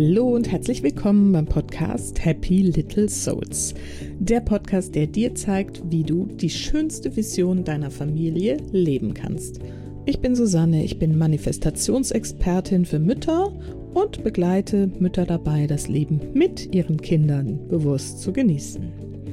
Hallo und herzlich willkommen beim Podcast Happy Little Souls. Der Podcast, der dir zeigt, wie du die schönste Vision deiner Familie leben kannst. Ich bin Susanne, ich bin Manifestationsexpertin für Mütter und begleite Mütter dabei, das Leben mit ihren Kindern bewusst zu genießen.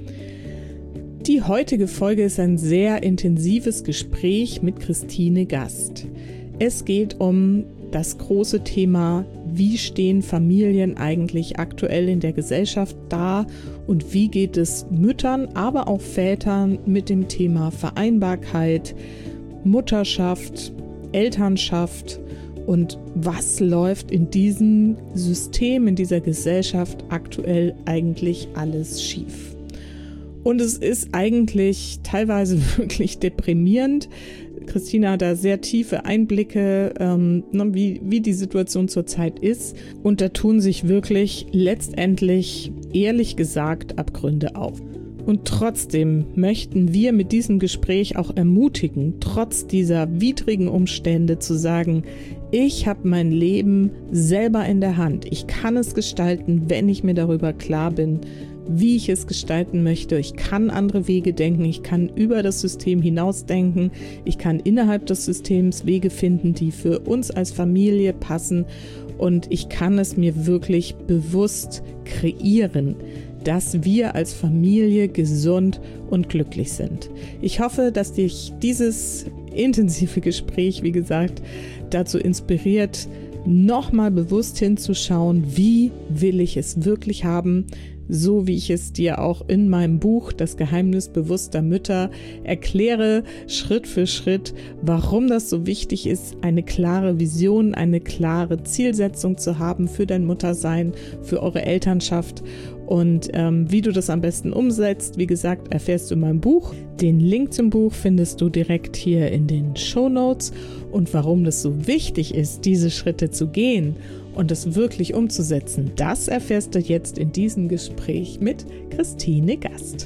Die heutige Folge ist ein sehr intensives Gespräch mit Christine Gast. Es geht um das große Thema, wie stehen Familien eigentlich aktuell in der Gesellschaft da und wie geht es Müttern, aber auch Vätern mit dem Thema Vereinbarkeit, Mutterschaft, Elternschaft und was läuft in diesem System, in dieser Gesellschaft aktuell eigentlich alles schief. Und es ist eigentlich teilweise wirklich deprimierend. Christina hat da sehr tiefe Einblicke, wie die Situation zurzeit ist. Und da tun sich wirklich letztendlich, ehrlich gesagt, Abgründe auf. Und trotzdem möchten wir mit diesem Gespräch auch ermutigen, trotz dieser widrigen Umstände zu sagen, ich habe mein Leben selber in der Hand. Ich kann es gestalten, wenn ich mir darüber klar bin, wie ich es gestalten möchte. Ich kann andere Wege denken, ich kann über das System hinausdenken, ich kann innerhalb des Systems Wege finden, die für uns als Familie passen und ich kann es mir wirklich bewusst kreieren, dass wir als Familie gesund und glücklich sind. Ich hoffe, dass dich dieses intensive Gespräch, wie gesagt, dazu inspiriert, nochmal bewusst hinzuschauen, wie will ich es wirklich haben, so wie ich es dir auch in meinem Buch Das Geheimnis bewusster Mütter erkläre, Schritt für Schritt, warum das so wichtig ist, eine klare Vision, eine klare Zielsetzung zu haben für dein Muttersein, für eure Elternschaft und wie du das am besten umsetzt. Wie gesagt, erfährst du in meinem Buch. Den Link zum Buch findest du direkt hier in den Shownotes. Und warum das so wichtig ist, diese Schritte zu gehen und es wirklich umzusetzen, das erfährst du jetzt in diesem Gespräch mit Christine Gast.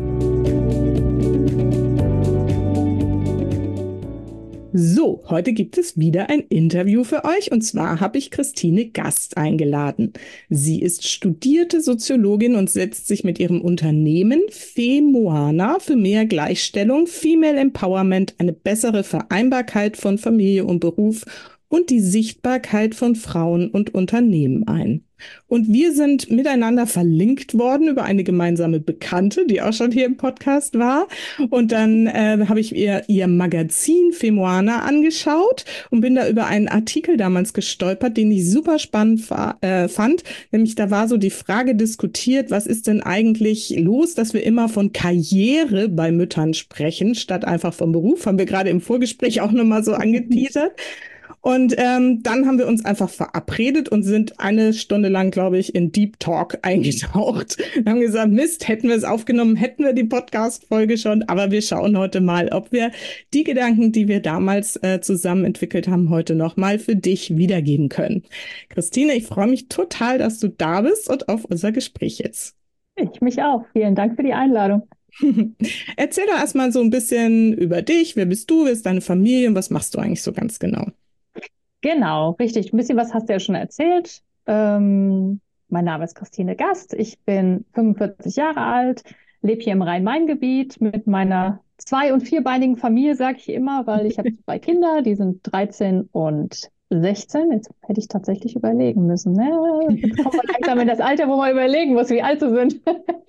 So, heute gibt es wieder ein Interview für euch und zwar habe ich Christine Gast eingeladen. Sie ist studierte Soziologin und setzt sich mit ihrem Unternehmen Femoana für mehr Gleichstellung, Female Empowerment, eine bessere Vereinbarkeit von Familie und Beruf und die Sichtbarkeit von Frauen und Unternehmen ein. Und wir sind miteinander verlinkt worden über eine gemeinsame Bekannte, die auch schon hier im Podcast war. Und dann habe ich ihr Magazin Femoana angeschaut und bin da über einen Artikel damals gestolpert, den ich super spannend fand. Nämlich da war so die Frage diskutiert, was ist denn eigentlich los, dass wir immer von Karriere bei Müttern sprechen, statt einfach vom Beruf. Haben wir gerade im Vorgespräch auch nochmal so angeteasert. Und dann haben wir uns einfach verabredet und sind eine Stunde lang, glaube ich, in Deep Talk eingetaucht. Wir haben gesagt, Mist, hätten wir es aufgenommen, hätten wir die Podcast-Folge schon. Aber wir schauen heute mal, ob wir die Gedanken, die wir damals zusammen entwickelt haben, heute nochmal für dich wiedergeben können. Christine, ich freue mich total, dass du da bist und auf unser Gespräch jetzt. Ich mich auch. Vielen Dank für die Einladung. Erzähl doch erstmal so ein bisschen über dich. Wer bist du? Wer ist deine Familie? Und was machst du eigentlich so ganz genau? Genau, richtig. Ein bisschen was hast du ja schon erzählt. Mein Name ist Christine Gast. Ich bin 45 Jahre alt, lebe hier im Rhein-Main-Gebiet mit meiner 2- und 4-beinigen Familie, sage ich immer, weil ich habe 2 Kinder, die sind 13 und 16. Jetzt hätte ich tatsächlich überlegen müssen. Ne? Jetzt kommt man langsam in das Alter, wo man überlegen muss, wie alt sie sind.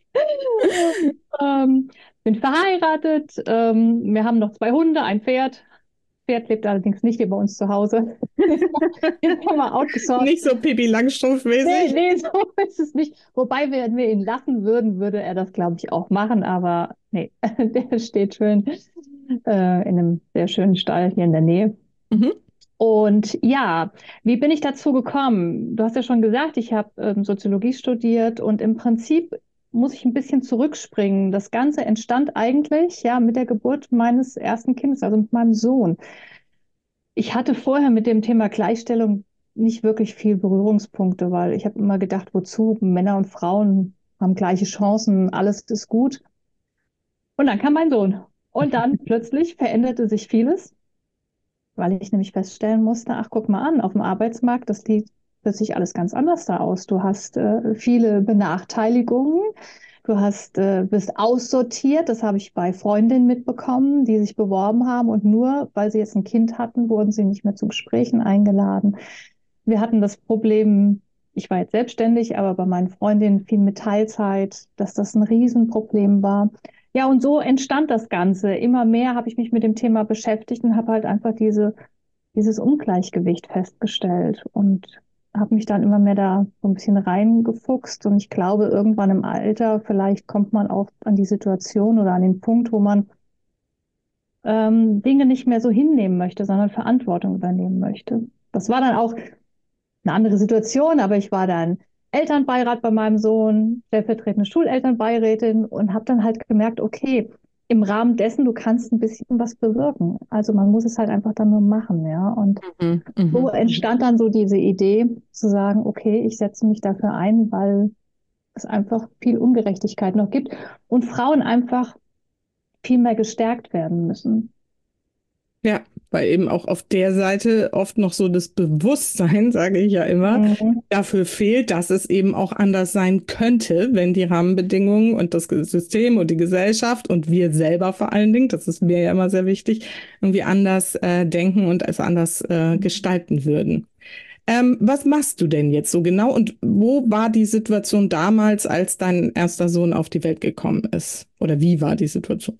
Bin verheiratet. Wir haben noch 2 Hunde, ein Pferd. Pferd lebt allerdings nicht hier bei uns zu Hause. Jetzt haben wir outgesourced. Nicht so Pippi Langstrumpf-mäßig. Nee, so ist es nicht. Wobei, wenn wir ihn lassen würden, würde er das, glaube ich, auch machen. Aber nee, der steht schön in einem sehr schönen Stall hier in der Nähe. Mhm. Und ja, wie bin ich dazu gekommen? Du hast ja schon gesagt, ich habe Soziologie studiert und im Prinzip muss ich ein bisschen zurückspringen. Das Ganze entstand eigentlich ja mit der Geburt meines ersten Kindes, also mit meinem Sohn. Ich hatte vorher mit dem Thema Gleichstellung nicht wirklich viel Berührungspunkte, weil ich habe immer gedacht, wozu? Männer und Frauen haben gleiche Chancen, alles ist gut. Und dann kam mein Sohn. Und dann plötzlich veränderte sich vieles, weil ich nämlich feststellen musste, ach, guck mal an, auf dem Arbeitsmarkt, das sieht plötzlich alles ganz anders da aus. Du hast viele Benachteiligungen. Du bist aussortiert, das habe ich bei Freundinnen mitbekommen, die sich beworben haben und nur weil sie jetzt ein Kind hatten, wurden sie nicht mehr zu Gesprächen eingeladen. Wir hatten das Problem, ich war jetzt selbstständig, aber bei meinen Freundinnen viel mit Teilzeit, dass das ein Riesenproblem war. Ja, und so entstand das Ganze. Immer mehr habe ich mich mit dem Thema beschäftigt und habe halt einfach dieses Ungleichgewicht festgestellt und habe mich dann immer mehr da so ein bisschen reingefuchst. Und ich glaube, irgendwann im Alter, vielleicht kommt man auch an die Situation oder an den Punkt, wo man Dinge nicht mehr so hinnehmen möchte, sondern Verantwortung übernehmen möchte. Das war dann auch eine andere Situation, aber ich war dann Elternbeirat bei meinem Sohn, stellvertretende Schulelternbeirätin und habe dann halt gemerkt, okay, im Rahmen dessen, du kannst ein bisschen was bewirken. Also man muss es halt einfach dann nur machen, ja. Und so entstand dann so diese Idee zu sagen, okay, ich setze mich dafür ein, weil es einfach viel Ungerechtigkeit noch gibt und Frauen einfach viel mehr gestärkt werden müssen. Ja, weil eben auch auf der Seite oft noch so das Bewusstsein, sage ich ja immer, dafür fehlt, dass es eben auch anders sein könnte, wenn die Rahmenbedingungen und das System und die Gesellschaft und wir selber vor allen Dingen, das ist mir ja immer sehr wichtig, irgendwie anders denken und es anders gestalten würden. Was machst du denn jetzt so genau und wo war die Situation damals, als dein erster Sohn auf die Welt gekommen ist? Oder wie war die Situation?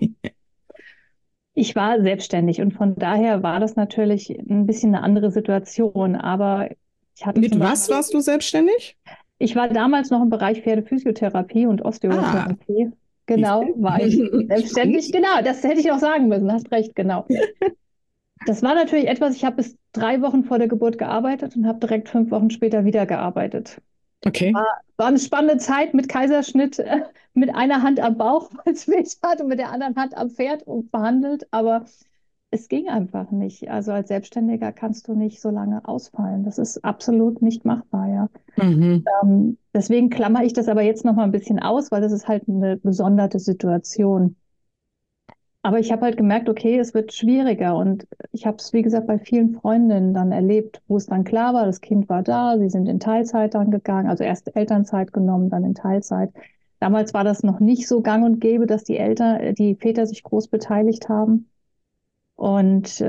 Ich war selbstständig und von daher war das natürlich ein bisschen eine andere Situation, aber ich hatte Mit was warst du selbstständig? Ich war damals noch im Bereich Pferdephysiotherapie und Osteotherapie. Genau, war ich selbstständig. Genau, das hätte ich auch sagen müssen, hast recht, genau. Das war natürlich etwas, ich habe bis 3 Wochen vor der Geburt gearbeitet und habe direkt 5 Wochen später wieder gearbeitet. Okay. War eine spannende Zeit mit Kaiserschnitt, mit einer Hand am Bauch, weil es weh tat, und mit der anderen Hand am Pferd und behandelt. Aber es ging einfach nicht. Also als Selbstständiger kannst du nicht so lange ausfallen. Das ist absolut nicht machbar, ja. Deswegen klammere ich das aber jetzt noch mal ein bisschen aus, weil das ist halt eine besondere Situation. Aber ich habe halt gemerkt, okay, es wird schwieriger und ich habe es, wie gesagt, bei vielen Freundinnen dann erlebt, wo es dann klar war, das Kind war da, sie sind in Teilzeit dann gegangen, also erst Elternzeit genommen, dann in Teilzeit. Damals war das noch nicht so gang und gäbe, dass die Väter sich groß beteiligt haben. Und es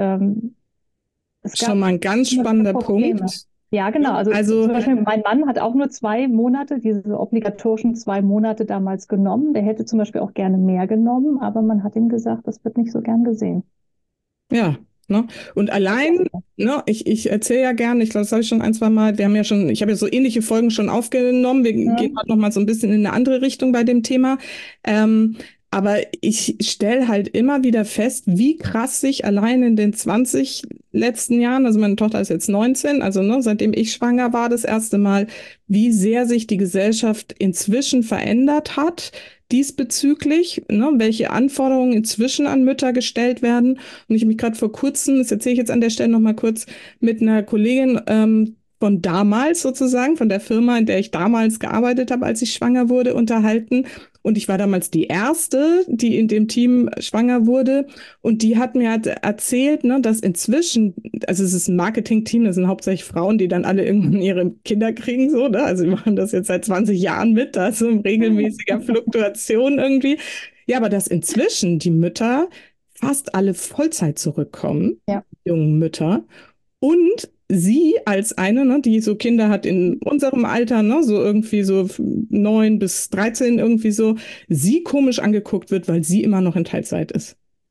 gab schon mal ein ganz spannender Punkt. Ja, genau. Also zum Beispiel mein Mann hat auch nur 2 Monate, diese obligatorischen 2 Monate damals genommen. Der hätte zum Beispiel auch gerne mehr genommen, aber man hat ihm gesagt, das wird nicht so gern gesehen. Ja, ne? Und allein, ne, ich erzähle ja gerne, ich glaube, das habe ich schon 1, 2 Mal, ich habe ja so ähnliche Folgen schon aufgenommen. Wir gehen heute noch mal so ein bisschen in eine andere Richtung bei dem Thema. Aber ich stelle halt immer wieder fest, wie krass sich allein in den 20 letzten Jahren, also meine Tochter ist jetzt 19, also ne, seitdem ich schwanger war das erste Mal, wie sehr sich die Gesellschaft inzwischen verändert hat diesbezüglich, ne, welche Anforderungen inzwischen an Mütter gestellt werden. Und ich mich gerade vor kurzem, das erzähle ich jetzt an der Stelle noch mal kurz, mit einer Kollegin von damals sozusagen, von der Firma, in der ich damals gearbeitet habe, als ich schwanger wurde, unterhalten. Und ich war damals die Erste, die in dem Team schwanger wurde. Und die hat mir halt erzählt, ne, dass inzwischen, also es ist ein Marketing-Team, das sind hauptsächlich Frauen, die dann alle irgendwann ihre Kinder kriegen, so, ne? Also wir machen das jetzt seit 20 Jahren mit, da ist so in regelmäßiger Fluktuation irgendwie. Ja, aber dass inzwischen die Mütter fast alle Vollzeit zurückkommen, jungen Mütter. Und sie als eine, ne, die so Kinder hat in unserem Alter, ne, so irgendwie so 9 bis 13 irgendwie so, sie komisch angeguckt wird, weil sie immer noch in Teilzeit ist.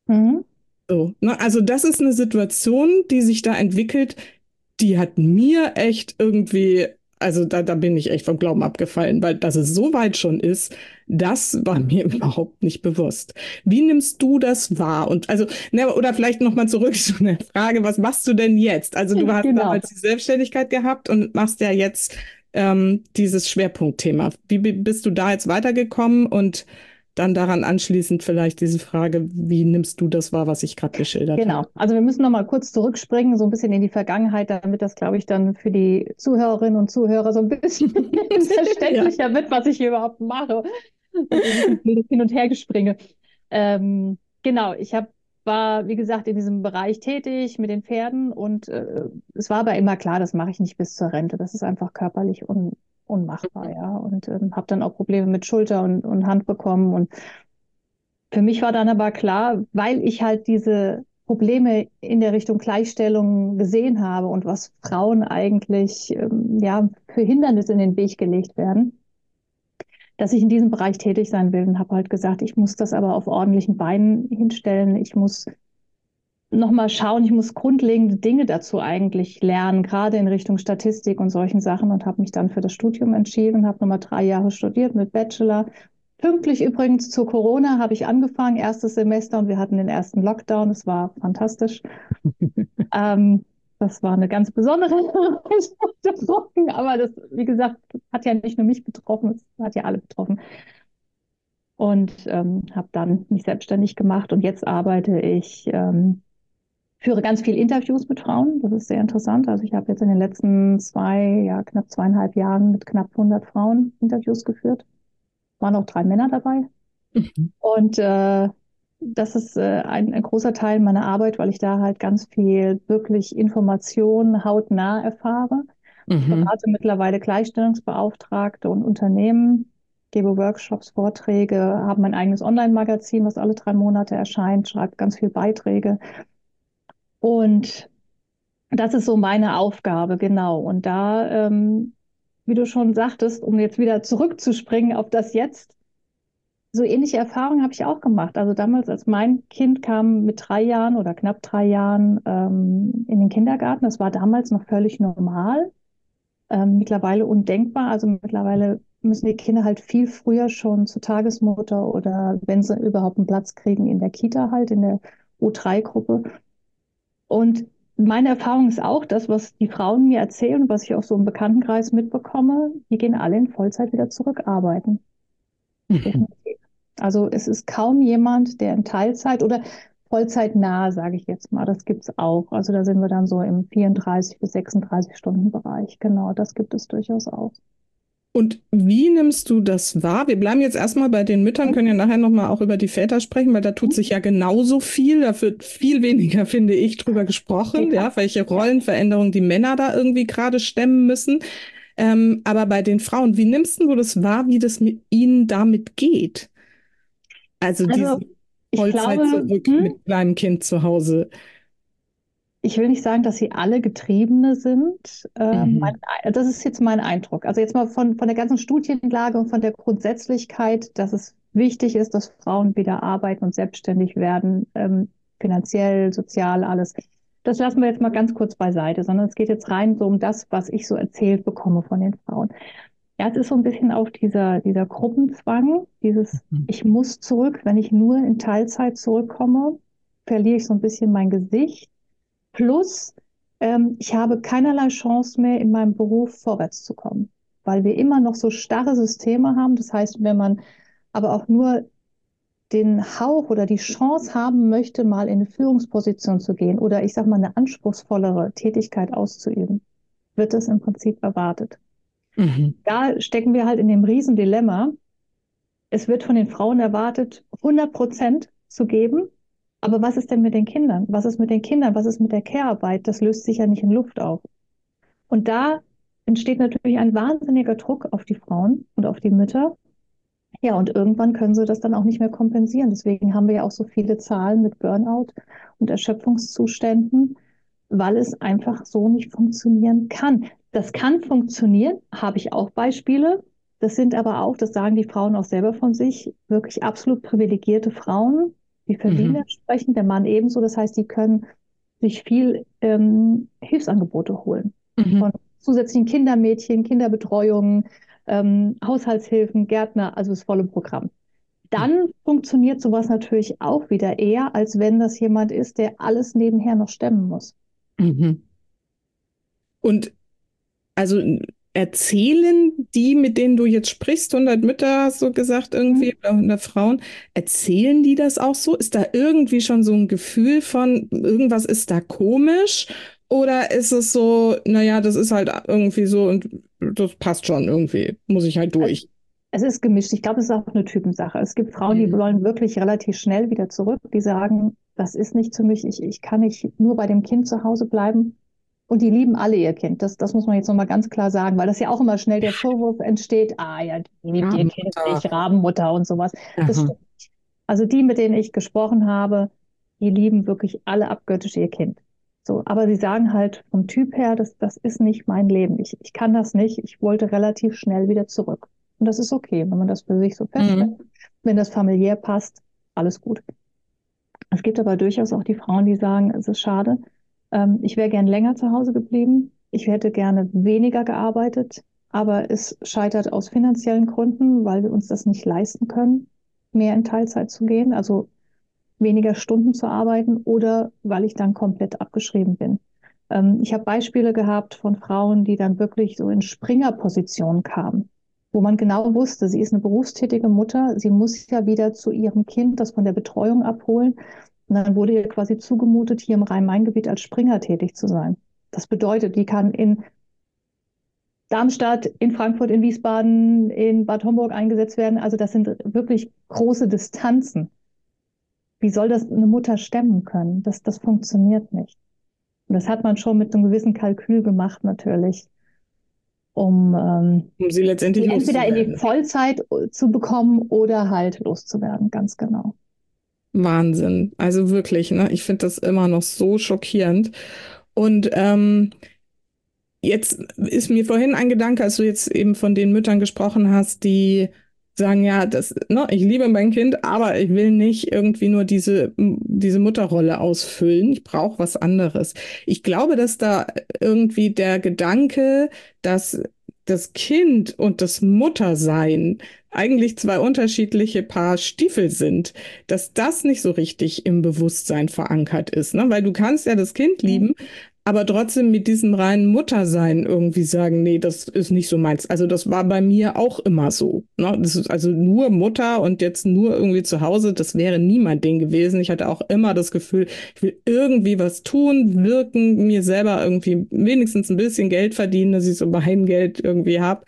So, ne, also das ist eine Situation, die sich da entwickelt, die hat mir echt irgendwie, also da bin ich echt vom Glauben abgefallen, weil dass es so weit schon ist, das war mir überhaupt nicht bewusst. Wie nimmst du das wahr? Und also, ne, oder vielleicht nochmal zurück zu der Frage, was machst du denn jetzt? Also du hast damals die Selbstständigkeit gehabt und machst ja jetzt dieses Schwerpunktthema. Wie bist du da jetzt weitergekommen? Und dann daran anschließend vielleicht diese Frage, wie nimmst du das wahr, was ich gerade geschildert habe? Genau, also wir müssen noch mal kurz zurückspringen, so ein bisschen in die Vergangenheit, damit das, glaube ich, dann für die Zuhörerinnen und Zuhörer so ein bisschen verständlicher wird, was ich hier überhaupt mache. Hin und her gespringe. Genau, ich habe war, wie gesagt, in diesem Bereich tätig mit den Pferden und es war aber immer klar, das mache ich nicht bis zur Rente. Das ist einfach körperlich unmachbar, ja. Und habe dann auch Probleme mit Schulter und Hand bekommen. Und für mich war dann aber klar, weil ich halt diese Probleme in der Richtung Gleichstellung gesehen habe und was Frauen eigentlich ja für Hindernisse in den Weg gelegt werden, dass ich in diesem Bereich tätig sein will und habe halt gesagt, ich muss das aber auf ordentlichen Beinen hinstellen. Ich muss nochmal schauen, ich muss grundlegende Dinge dazu eigentlich lernen, gerade in Richtung Statistik und solchen Sachen und habe mich dann für das Studium entschieden, habe nochmal 3 Jahre studiert mit Bachelor. Pünktlich übrigens zu Corona habe ich angefangen, erstes Semester und wir hatten den ersten Lockdown. Das war fantastisch. Das war eine ganz besondere Herausforderung, aber das, wie gesagt, hat ja nicht nur mich betroffen, es hat ja alle betroffen. Und habe dann mich selbstständig gemacht und jetzt arbeite ich, führe ganz viele Interviews mit Frauen. Das ist sehr interessant. Also ich habe jetzt in den letzten knapp 2,5 Jahren mit knapp 100 Frauen Interviews geführt. Waren auch 3 Männer dabei. Mhm. Und das ist ein großer Teil meiner Arbeit, weil ich da halt ganz viel wirklich Informationen hautnah erfahre. Ich berate mittlerweile Gleichstellungsbeauftragte und Unternehmen, gebe Workshops, Vorträge, habe mein eigenes Online-Magazin, was alle 3 Monate erscheint, schreibe ganz viele Beiträge. Und das ist so meine Aufgabe, genau. Und da, wie du schon sagtest, um jetzt wieder zurückzuspringen auf das Jetzt, so ähnliche Erfahrungen habe ich auch gemacht. Also damals, als mein Kind kam mit 3 Jahren oder knapp 3 Jahren in den Kindergarten, das war damals noch völlig normal, mittlerweile undenkbar. Also mittlerweile müssen die Kinder halt viel früher schon zur Tagesmutter oder wenn sie überhaupt einen Platz kriegen in der Kita halt, in der U3-Gruppe. Und meine Erfahrung ist auch das, was die Frauen mir erzählen, was ich auch so im Bekanntenkreis mitbekomme, die gehen alle in Vollzeit wieder zurück arbeiten. Mhm. Also es ist kaum jemand, der in Teilzeit oder Vollzeitnah, sage ich jetzt mal, das gibt es auch. Also da sind wir dann so im 34 bis 36 Stunden Bereich. Genau, das gibt es durchaus auch. Und wie nimmst du das wahr? Wir bleiben jetzt erstmal bei den Müttern, können ja nachher nochmal auch über die Väter sprechen, weil da tut sich ja genauso viel. Da wird viel weniger, finde ich, drüber gesprochen, ja, welche Rollenveränderungen die Männer da irgendwie gerade stemmen müssen. Aber bei den Frauen, wie nimmst du das wahr, wie das mit ihnen damit geht? Also Also diese ich Vollzeit glaube, zurück mit kleinem Kind zu Hause. ich will nicht sagen, dass sie alle Getriebene sind. Mhm. Das ist jetzt mein Eindruck. Also jetzt mal von der ganzen Studienlage und von der Grundsätzlichkeit, dass es wichtig ist, dass Frauen wieder arbeiten und selbstständig werden, finanziell, sozial, alles. Das lassen wir jetzt mal ganz kurz beiseite, sondern es geht jetzt rein so um das, was ich so erzählt bekomme von den Frauen. Ja, es ist so ein bisschen auf dieser Gruppenzwang, ich muss zurück, wenn ich nur in Teilzeit zurückkomme, verliere ich so ein bisschen mein Gesicht. Plus, ich habe keinerlei Chance mehr, in meinem Beruf vorwärts zu kommen, weil wir immer noch so starre Systeme haben. Das heißt, wenn man aber auch nur den Hauch oder die Chance haben möchte, mal in eine Führungsposition zu gehen oder ich sage mal eine anspruchsvollere Tätigkeit auszuüben, wird das im Prinzip erwartet. Mhm. Da stecken wir halt in dem Riesendilemma. Es wird von den Frauen erwartet, 100% zu geben. Aber was ist denn mit den Kindern? Was ist mit den Kindern? Was ist mit der Care-Arbeit? Das löst sich ja nicht in Luft auf. Und da entsteht natürlich ein wahnsinniger Druck auf die Frauen und auf die Mütter. Ja, und irgendwann können sie das dann auch nicht mehr kompensieren. Deswegen haben wir ja auch so viele Zahlen mit Burnout und Erschöpfungszuständen, weil es einfach so nicht funktionieren kann. Das kann funktionieren, habe ich auch Beispiele. Das sind aber auch, das sagen die Frauen auch selber von sich, wirklich absolut privilegierte Frauen, die verdienen Mhm. entsprechend, der Mann ebenso. Das heißt, die können sich viel Hilfsangebote holen. Mhm. Von zusätzlichen Kindermädchen, Kinderbetreuung, Haushaltshilfen, Gärtner, also das volle Programm. Dann funktioniert sowas natürlich auch wieder eher, als wenn das jemand ist, der alles nebenher noch stemmen muss. Mhm. Und also erzählen die, mit denen du jetzt sprichst, 100 Mütter, hast du gesagt, irgendwie, oder 100 Frauen, erzählen die das auch so? Ist da irgendwie schon so ein Gefühl von, irgendwas ist da komisch? Oder ist es so, naja, das ist halt irgendwie so und das passt schon irgendwie, muss ich halt durch? Es ist gemischt. Ich glaube, es ist auch eine Typensache. Es gibt Frauen, die Mhm. wollen wirklich relativ schnell wieder zurück. Die sagen, das ist nicht für mich. Ich kann nicht nur bei dem Kind zu Hause bleiben. Und die lieben alle ihr Kind. Das muss man jetzt nochmal ganz klar sagen, weil das ja auch immer schnell der Vorwurf entsteht, ah ja, die liebt ihr Kind Rabenmutter. nicht, Rabenmutter und sowas. Das Aha. stimmt nicht. Also die, mit denen ich gesprochen habe, die lieben wirklich alle abgöttisch ihr Kind. So, aber sie sagen halt vom Typ her, das ist nicht mein Leben. Ich kann das nicht. Ich wollte relativ schnell wieder zurück. Und das ist okay, wenn man das für sich so feststellt. Mhm. Wenn das familiär passt, alles gut. Es gibt aber durchaus auch die Frauen, die sagen, es ist schade. Ich wäre gern länger zu Hause geblieben. Ich hätte gerne weniger gearbeitet, aber es scheitert aus finanziellen Gründen, weil wir uns das nicht leisten können, mehr in Teilzeit zu gehen, also weniger Stunden zu arbeiten oder weil ich dann komplett abgeschrieben bin. Ich habe Beispiele gehabt von Frauen, die dann wirklich so in Springerpositionen kamen, wo man genau wusste, sie ist eine berufstätige Mutter, sie muss ja wieder zu ihrem Kind das von der Betreuung abholen. Und dann wurde ihr quasi zugemutet, hier im Rhein-Main-Gebiet als Springer tätig zu sein. Das bedeutet, die kann in Darmstadt, in Frankfurt, in Wiesbaden, in Bad Homburg eingesetzt werden. Also das sind wirklich große Distanzen. Wie soll das eine Mutter stemmen können? Das funktioniert nicht. Und das hat man schon mit einem gewissen Kalkül gemacht, natürlich, um Um sie letztendlich sie entweder in die loszuwerden. Vollzeit zu bekommen oder halt loszuwerden, ganz genau. Wahnsinn. Also wirklich, ne? Ich finde das immer noch so schockierend. Und jetzt ist mir vorhin ein Gedanke, als du jetzt eben von den Müttern gesprochen hast, die sagen, ja, ne, ich liebe mein Kind, aber ich will nicht irgendwie nur diese Mutterrolle ausfüllen. Ich brauche was anderes. Ich glaube, dass da irgendwie der Gedanke, dass das Kind und das Muttersein eigentlich zwei unterschiedliche Paar Stiefel sind, dass das nicht so richtig im Bewusstsein verankert ist, ne? Weil du kannst ja das Kind lieben, aber trotzdem mit diesem reinen Muttersein irgendwie sagen, nee, das ist nicht so meins. Also das war bei mir auch immer so. Ne? Das ist also nur Mutter und jetzt nur irgendwie zu Hause, das wäre nie mein Ding gewesen. Ich hatte auch immer das Gefühl, ich will irgendwie was tun, wirken, mir selber irgendwie wenigstens ein bisschen Geld verdienen, dass ich so Heimgeld irgendwie habe.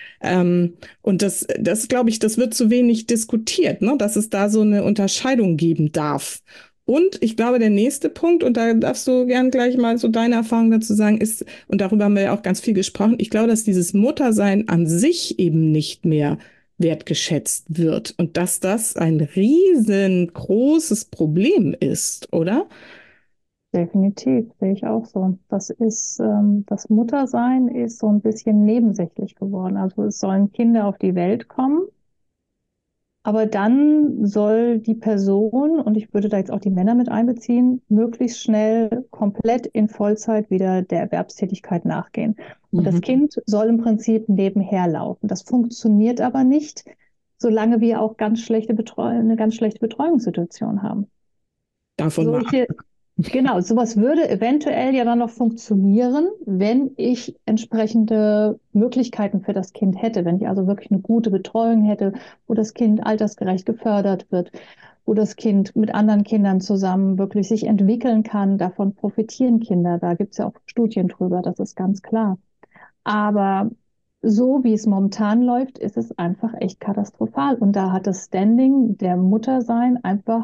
Und das glaube ich, das wird zu wenig diskutiert, ne? Dass es da so eine Unterscheidung geben darf. Und ich glaube, der nächste Punkt, und da darfst du gern gleich mal so deine Erfahrung dazu sagen, ist, und darüber haben wir ja auch ganz viel gesprochen, ich glaube, dass dieses Muttersein an sich eben nicht mehr wertgeschätzt wird und dass das ein riesengroßes Problem ist, oder? Definitiv, sehe ich auch so. Das Muttersein ist so ein bisschen nebensächlich geworden. Also es sollen Kinder auf die Welt kommen, aber dann soll die Person, und ich würde da jetzt auch die Männer mit einbeziehen, möglichst schnell komplett in Vollzeit wieder der Erwerbstätigkeit nachgehen. Und das Mhm. Kind soll im Prinzip nebenher laufen. Das funktioniert aber nicht, solange wir auch eine ganz schlechte Betreuungssituation haben. Davon mal ab. Solche Genau, sowas würde eventuell ja dann noch funktionieren, wenn ich entsprechende Möglichkeiten für das Kind hätte, wenn ich also wirklich eine gute Betreuung hätte, wo das Kind altersgerecht gefördert wird, wo das Kind mit anderen Kindern zusammen wirklich sich entwickeln kann. Davon profitieren Kinder. Da gibt es ja auch Studien drüber, das ist ganz klar. Aber so wie es momentan läuft, ist es einfach echt katastrophal. Und da hat das Standing der Muttersein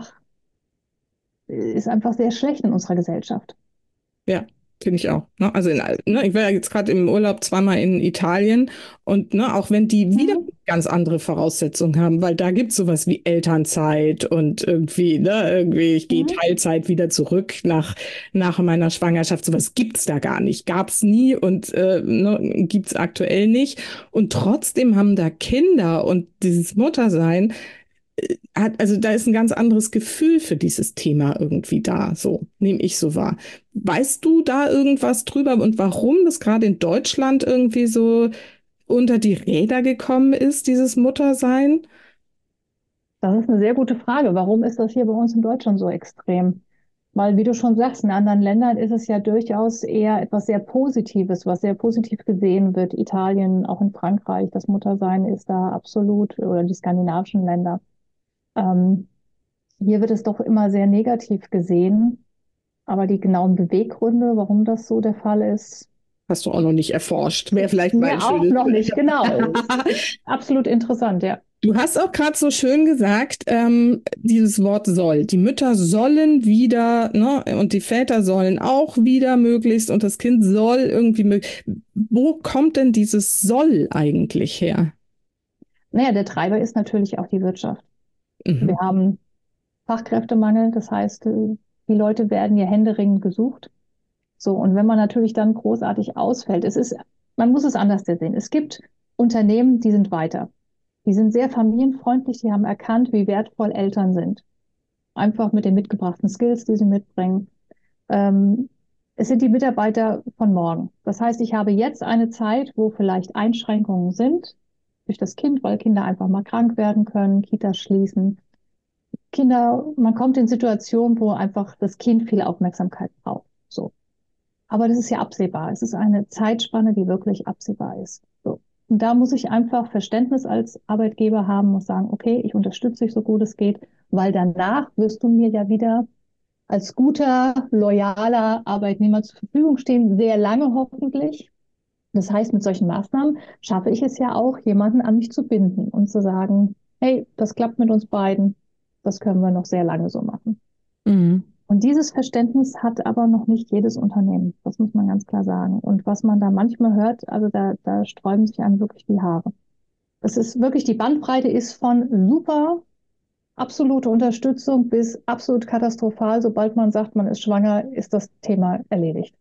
ist einfach sehr schlecht in unserer Gesellschaft. Ja, finde ich auch. Ne? Also ne, ich war ja jetzt gerade im Urlaub zweimal in Italien und ne, auch wenn die wieder Mhm. ganz andere Voraussetzungen haben, weil da gibt es sowas wie Elternzeit und irgendwie, ne, irgendwie, ich gehe Mhm. Teilzeit wieder zurück nach meiner Schwangerschaft. Sowas gibt's da gar nicht. Gab's nie und ne, gibt's aktuell nicht. Und trotzdem haben da Kinder und dieses Muttersein also da ist ein ganz anderes Gefühl für dieses Thema irgendwie da, so nehme ich so wahr. Weißt du da irgendwas drüber und warum das gerade in Deutschland irgendwie so unter die Räder gekommen ist, dieses Muttersein? Das ist eine sehr gute Frage. Warum ist das hier bei uns in Deutschland so extrem? Weil, wie du schon sagst, in anderen Ländern ist es ja durchaus eher etwas sehr Positives, was sehr positiv gesehen wird. Italien, auch in Frankreich, das Muttersein ist da absolut, oder die skandinavischen Länder. Ähm, Hier wird es doch immer sehr negativ gesehen. Aber die genauen Beweggründe, warum das so der Fall ist, Hast du auch noch nicht erforscht. Wäre ist vielleicht mal ein mir auch schönes. noch nicht genau. Ist absolut interessant, ja. Du hast auch gerade so schön gesagt, dieses Wort soll. Die Mütter sollen wieder, ne, und die Väter sollen auch wieder möglichst und das Kind soll irgendwie. Wo kommt denn dieses soll eigentlich her? Naja, der Treiber ist natürlich auch die Wirtschaft. Wir Mhm. haben Fachkräftemangel, das heißt, die Leute werden ja händeringend gesucht. So, und wenn man natürlich dann großartig ausfällt, man muss es anders sehen. Es gibt Unternehmen, die sind weiter. Die sind sehr familienfreundlich, die haben erkannt, wie wertvoll Eltern sind. Einfach mit den mitgebrachten Skills, die sie mitbringen. Ähm, Es sind die Mitarbeiter von morgen. Das heißt, ich habe jetzt eine Zeit, wo vielleicht Einschränkungen sind durch das Kind, weil Kinder einfach mal krank werden können, Kitas schließen. Man kommt in Situationen, wo einfach das Kind viel Aufmerksamkeit braucht. So. Aber das ist ja absehbar. Es ist eine Zeitspanne, die wirklich absehbar ist. So. Und da muss ich einfach Verständnis als Arbeitgeber haben und sagen, okay, ich unterstütze dich so gut es geht, weil danach wirst du mir ja wieder als guter, loyaler Arbeitnehmer zur Verfügung stehen, sehr lange hoffentlich. Das heißt, mit solchen Maßnahmen schaffe ich es ja auch, jemanden an mich zu binden und zu sagen, hey, das klappt mit uns beiden, das können wir noch sehr lange so machen. Mhm. Und dieses Verständnis hat aber noch nicht jedes Unternehmen. Das muss man ganz klar sagen. Und was man da manchmal hört, also da sträuben sich einem wirklich die Haare. Es ist wirklich, die Bandbreite ist von super, absolute Unterstützung bis absolut katastrophal. Sobald man sagt, man ist schwanger, ist das Thema erledigt.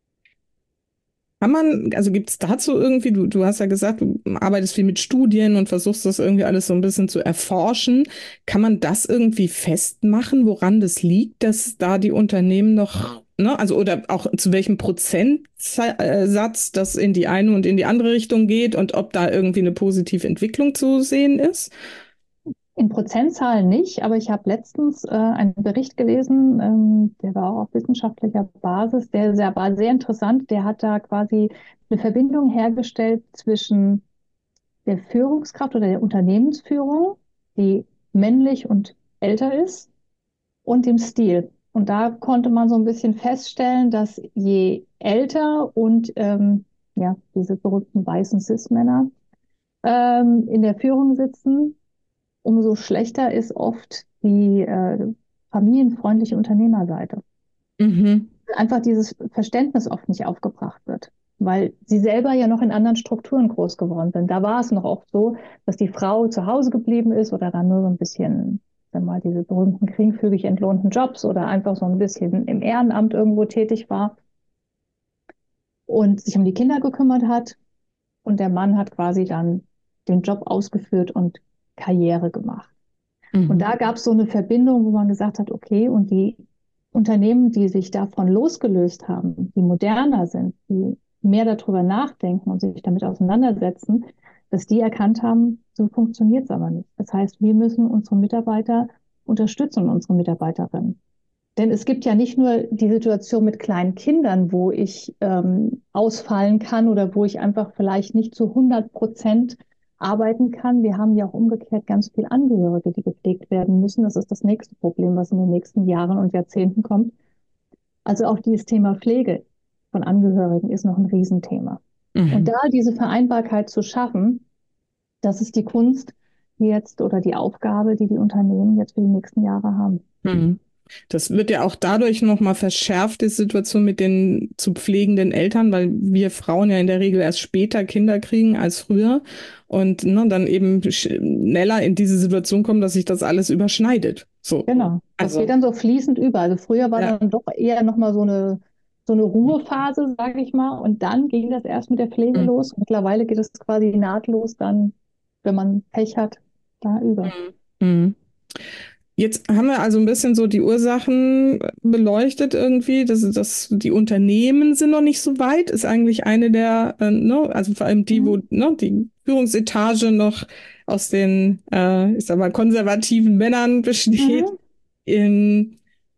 Also gibt es dazu irgendwie, du hast ja gesagt, du arbeitest viel mit Studien und versuchst das irgendwie alles so ein bisschen zu erforschen. Kann man das irgendwie festmachen, woran das liegt, dass da die Unternehmen noch, ne, also oder auch zu welchem Prozentsatz das in die eine und in die andere Richtung geht und ob da irgendwie eine positive Entwicklung zu sehen ist? In Prozentzahlen nicht, aber ich habe letztens einen Bericht gelesen, der war auch auf wissenschaftlicher Basis, war sehr interessant. Der hat da quasi eine Verbindung hergestellt zwischen der Führungskraft oder der Unternehmensführung, die männlich und älter ist, und dem Stil. Und da konnte man so ein bisschen feststellen, dass je älter und ja, diese berühmten weißen Cis-Männer in der Führung sitzen, umso schlechter ist oft die familienfreundliche Unternehmerseite. Mhm. Einfach dieses Verständnis oft nicht aufgebracht wird, weil sie selber ja noch in anderen Strukturen groß geworden sind. Da war es noch oft so, dass die Frau zu Hause geblieben ist oder dann nur so ein bisschen, sagen wir mal, diese berühmten geringfügig entlohnten Jobs oder einfach so ein bisschen im Ehrenamt irgendwo tätig war und sich um die Kinder gekümmert hat. Und der Mann hat quasi dann den Job ausgeführt und Karriere gemacht. Und Mhm. da gab es so eine Verbindung, wo man gesagt hat, okay, und die Unternehmen, die sich davon losgelöst haben, die moderner sind, die mehr darüber nachdenken und sich damit auseinandersetzen, dass die erkannt haben, so funktioniert es aber nicht. Das heißt, wir müssen unsere Mitarbeiter unterstützen, unsere Mitarbeiterinnen. Denn es gibt ja nicht nur die Situation mit kleinen Kindern, wo ich ausfallen kann oder wo ich einfach vielleicht nicht zu 100% arbeiten kann. Wir haben ja auch umgekehrt ganz viele Angehörige, die gepflegt werden müssen. Das ist das nächste Problem, was in den nächsten Jahren und Jahrzehnten kommt. Also auch dieses Thema Pflege von Angehörigen ist noch ein Riesenthema. Und Mhm. da diese Vereinbarkeit zu schaffen, das ist die Kunst, die jetzt oder die Aufgabe, die die Unternehmen jetzt für die nächsten Jahre haben. Mhm. Das wird ja auch dadurch nochmal verschärft, die Situation mit den zu pflegenden Eltern, weil wir Frauen ja in der Regel erst später Kinder kriegen als früher und ne, dann eben schneller in diese Situation kommen, dass sich das alles überschneidet. So. Genau, das geht Also, dann so fließend über. Also früher war ja. dann doch eher nochmal so eine Ruhephase, sage ich mal. Und dann ging das erst mit der Pflege Mhm. los. Mittlerweile geht es quasi nahtlos dann, wenn man Pech hat, da über. Mhm. Jetzt haben wir also ein bisschen so die Ursachen beleuchtet irgendwie. Die Unternehmen sind noch nicht so weit, ist eigentlich eine der, ne, also vor allem die, wo Mhm. ne, die Führungsetage noch aus den, ich sag mal, konservativen Männern besteht. Mhm. Ähm,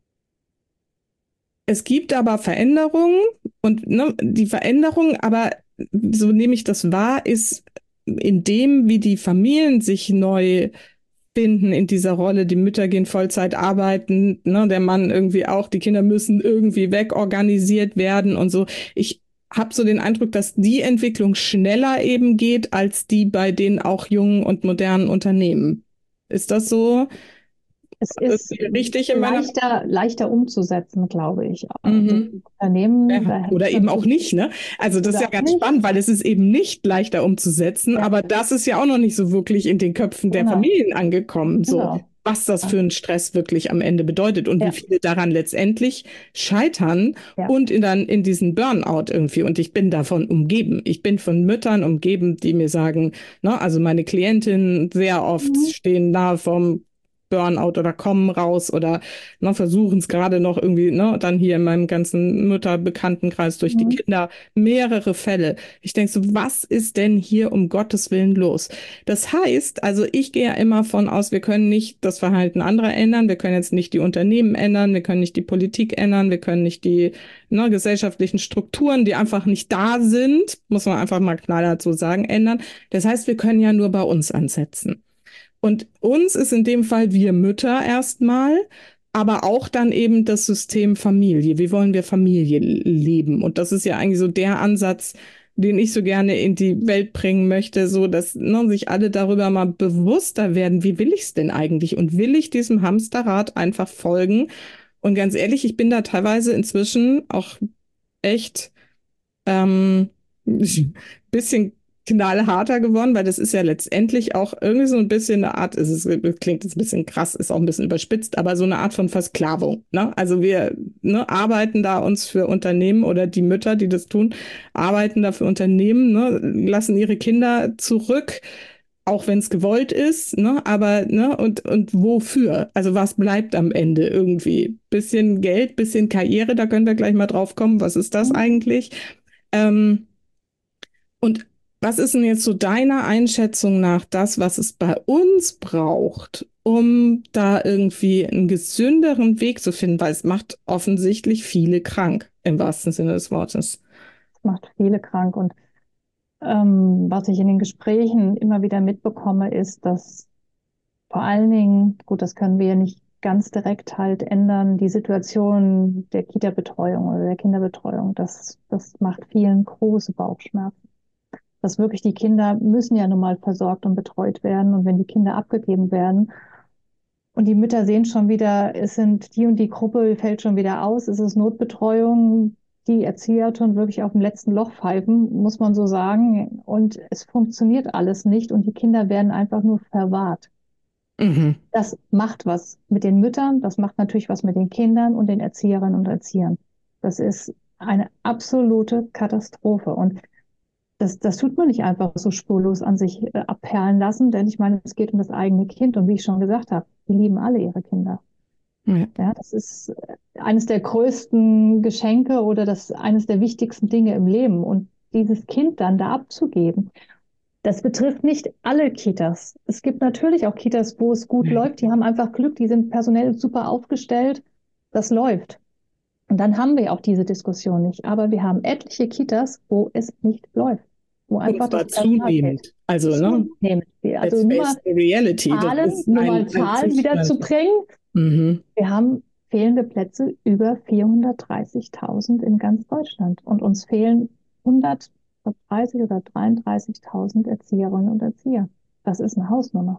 Es gibt aber Veränderungen und ne, die Veränderung, aber so nehme ich das wahr, ist in dem, wie die Familien sich neu finden in dieser Rolle. Die Mütter gehen Vollzeit arbeiten, ne, der Mann irgendwie auch, die Kinder müssen irgendwie wegorganisiert werden und so. Ich habe so den Eindruck, dass die Entwicklung schneller eben geht als die bei den auch jungen und modernen Unternehmen. Ist das so Es ist richtig in meiner? leichter umzusetzen, glaube ich. Mhm. Die Unternehmen, Ja, da hängt oder es eben auch natürlich nicht, ne? Also das ist oder ja auch ganz nicht. spannend, weil es ist eben nicht leichter umzusetzen, Ja, aber das ist ja auch noch nicht so wirklich in den Köpfen der genau, Familien angekommen, so genau. was das für einen Stress wirklich am Ende bedeutet und wie Ja, viele daran letztendlich scheitern ja. und dann in diesen Burnout irgendwie. Und ich bin davon umgeben. Ich bin von Müttern umgeben, die mir sagen, ne, also meine Klientinnen sehr oft Mhm. stehen nahe vom Burnout oder kommen raus oder ne, versuchen es gerade noch irgendwie, ne, dann hier in meinem ganzen Mütterbekanntenkreis durch die Mhm. Kinder mehrere Fälle. Ich denke so, was ist denn hier um Gottes Willen los? Das heißt, also ich gehe ja immer von aus, wir können nicht das Verhalten anderer ändern, wir können jetzt nicht die Unternehmen ändern, wir können nicht die Politik ändern, wir können nicht die ne, gesellschaftlichen Strukturen, die einfach nicht da sind, muss man einfach mal knallhart so sagen, ändern. Das heißt, wir können ja nur bei uns ansetzen. Und uns ist in dem Fall wir Mütter erstmal, aber auch dann eben das System Familie. Wie wollen wir Familie leben? Und das ist ja eigentlich so der Ansatz, den ich so gerne in die Welt bringen möchte, so dass ne, sich alle darüber mal bewusster werden, wie will ich es denn eigentlich? Und will ich diesem Hamsterrad einfach folgen? Und ganz ehrlich, ich bin da teilweise inzwischen auch echt bisschen knallharter geworden, weil das ist ja letztendlich auch irgendwie so ein bisschen eine Art, klingt jetzt ein bisschen krass, ist auch ein bisschen überspitzt, aber so eine Art von Versklavung. Ne? Also wir ne, arbeiten da uns für Unternehmen oder die Mütter, die das tun, arbeiten da für Unternehmen, ne, lassen ihre Kinder zurück, auch wenn es gewollt ist, ne, aber, ne, und wofür? Also was bleibt am Ende irgendwie? Bisschen Geld, bisschen Karriere, da können wir gleich mal drauf kommen. Was ist das Mhm. eigentlich? Ähm, und was ist denn jetzt so deiner Einschätzung nach das, was es bei uns braucht, um da irgendwie einen gesünderen Weg zu finden? Weil es macht offensichtlich viele krank, im wahrsten Sinne des Wortes. Das macht viele krank. Und was ich in den Gesprächen immer wieder mitbekomme, ist, dass vor allen Dingen, gut, das können wir ja nicht ganz direkt halt ändern, die Situation der Kita-Betreuung oder der Kinderbetreuung, das macht vielen große Bauchschmerzen. Dass wirklich die Kinder müssen ja nun mal versorgt und betreut werden. Und wenn die Kinder abgegeben werden und die Mütter sehen schon wieder, es sind die und die Gruppe fällt schon wieder aus, es ist Notbetreuung, die Erzieher schon wirklich auf dem letzten Loch pfeifen, muss man so sagen. Und es funktioniert alles nicht und die Kinder werden einfach nur verwahrt. Mhm. Das macht was mit den Müttern, das macht natürlich was mit den Kindern und den Erzieherinnen und Erziehern. Das ist eine absolute Katastrophe. Und das tut man nicht einfach so spurlos an sich abperlen lassen, denn ich meine, es geht um das eigene Kind. Und wie ich schon gesagt habe, die lieben alle ihre Kinder. Ja. Ja, das ist eines der größten Geschenke oder eines der wichtigsten Dinge im Leben. Und dieses Kind dann da abzugeben, das betrifft nicht alle Kitas. Es gibt natürlich auch Kitas, wo es gut läuft. Die haben einfach Glück, die sind personell super aufgestellt. Das läuft. Und dann haben wir auch diese Diskussion nicht. Aber wir haben etliche Kitas, wo es nicht läuft, wo Und einfach das zwar Personal fehlt. zunehmend. Also, ne? Zunehmend viel. Also Let's face the reality. Das ist Nur mal ein Zahlen wieder Zustand. zu bringen. Mhm. Wir haben fehlende Plätze über 430.000 in ganz Deutschland. Und uns fehlen 130 oder 33.000 Erzieherinnen und Erzieher. Das ist eine Hausnummer.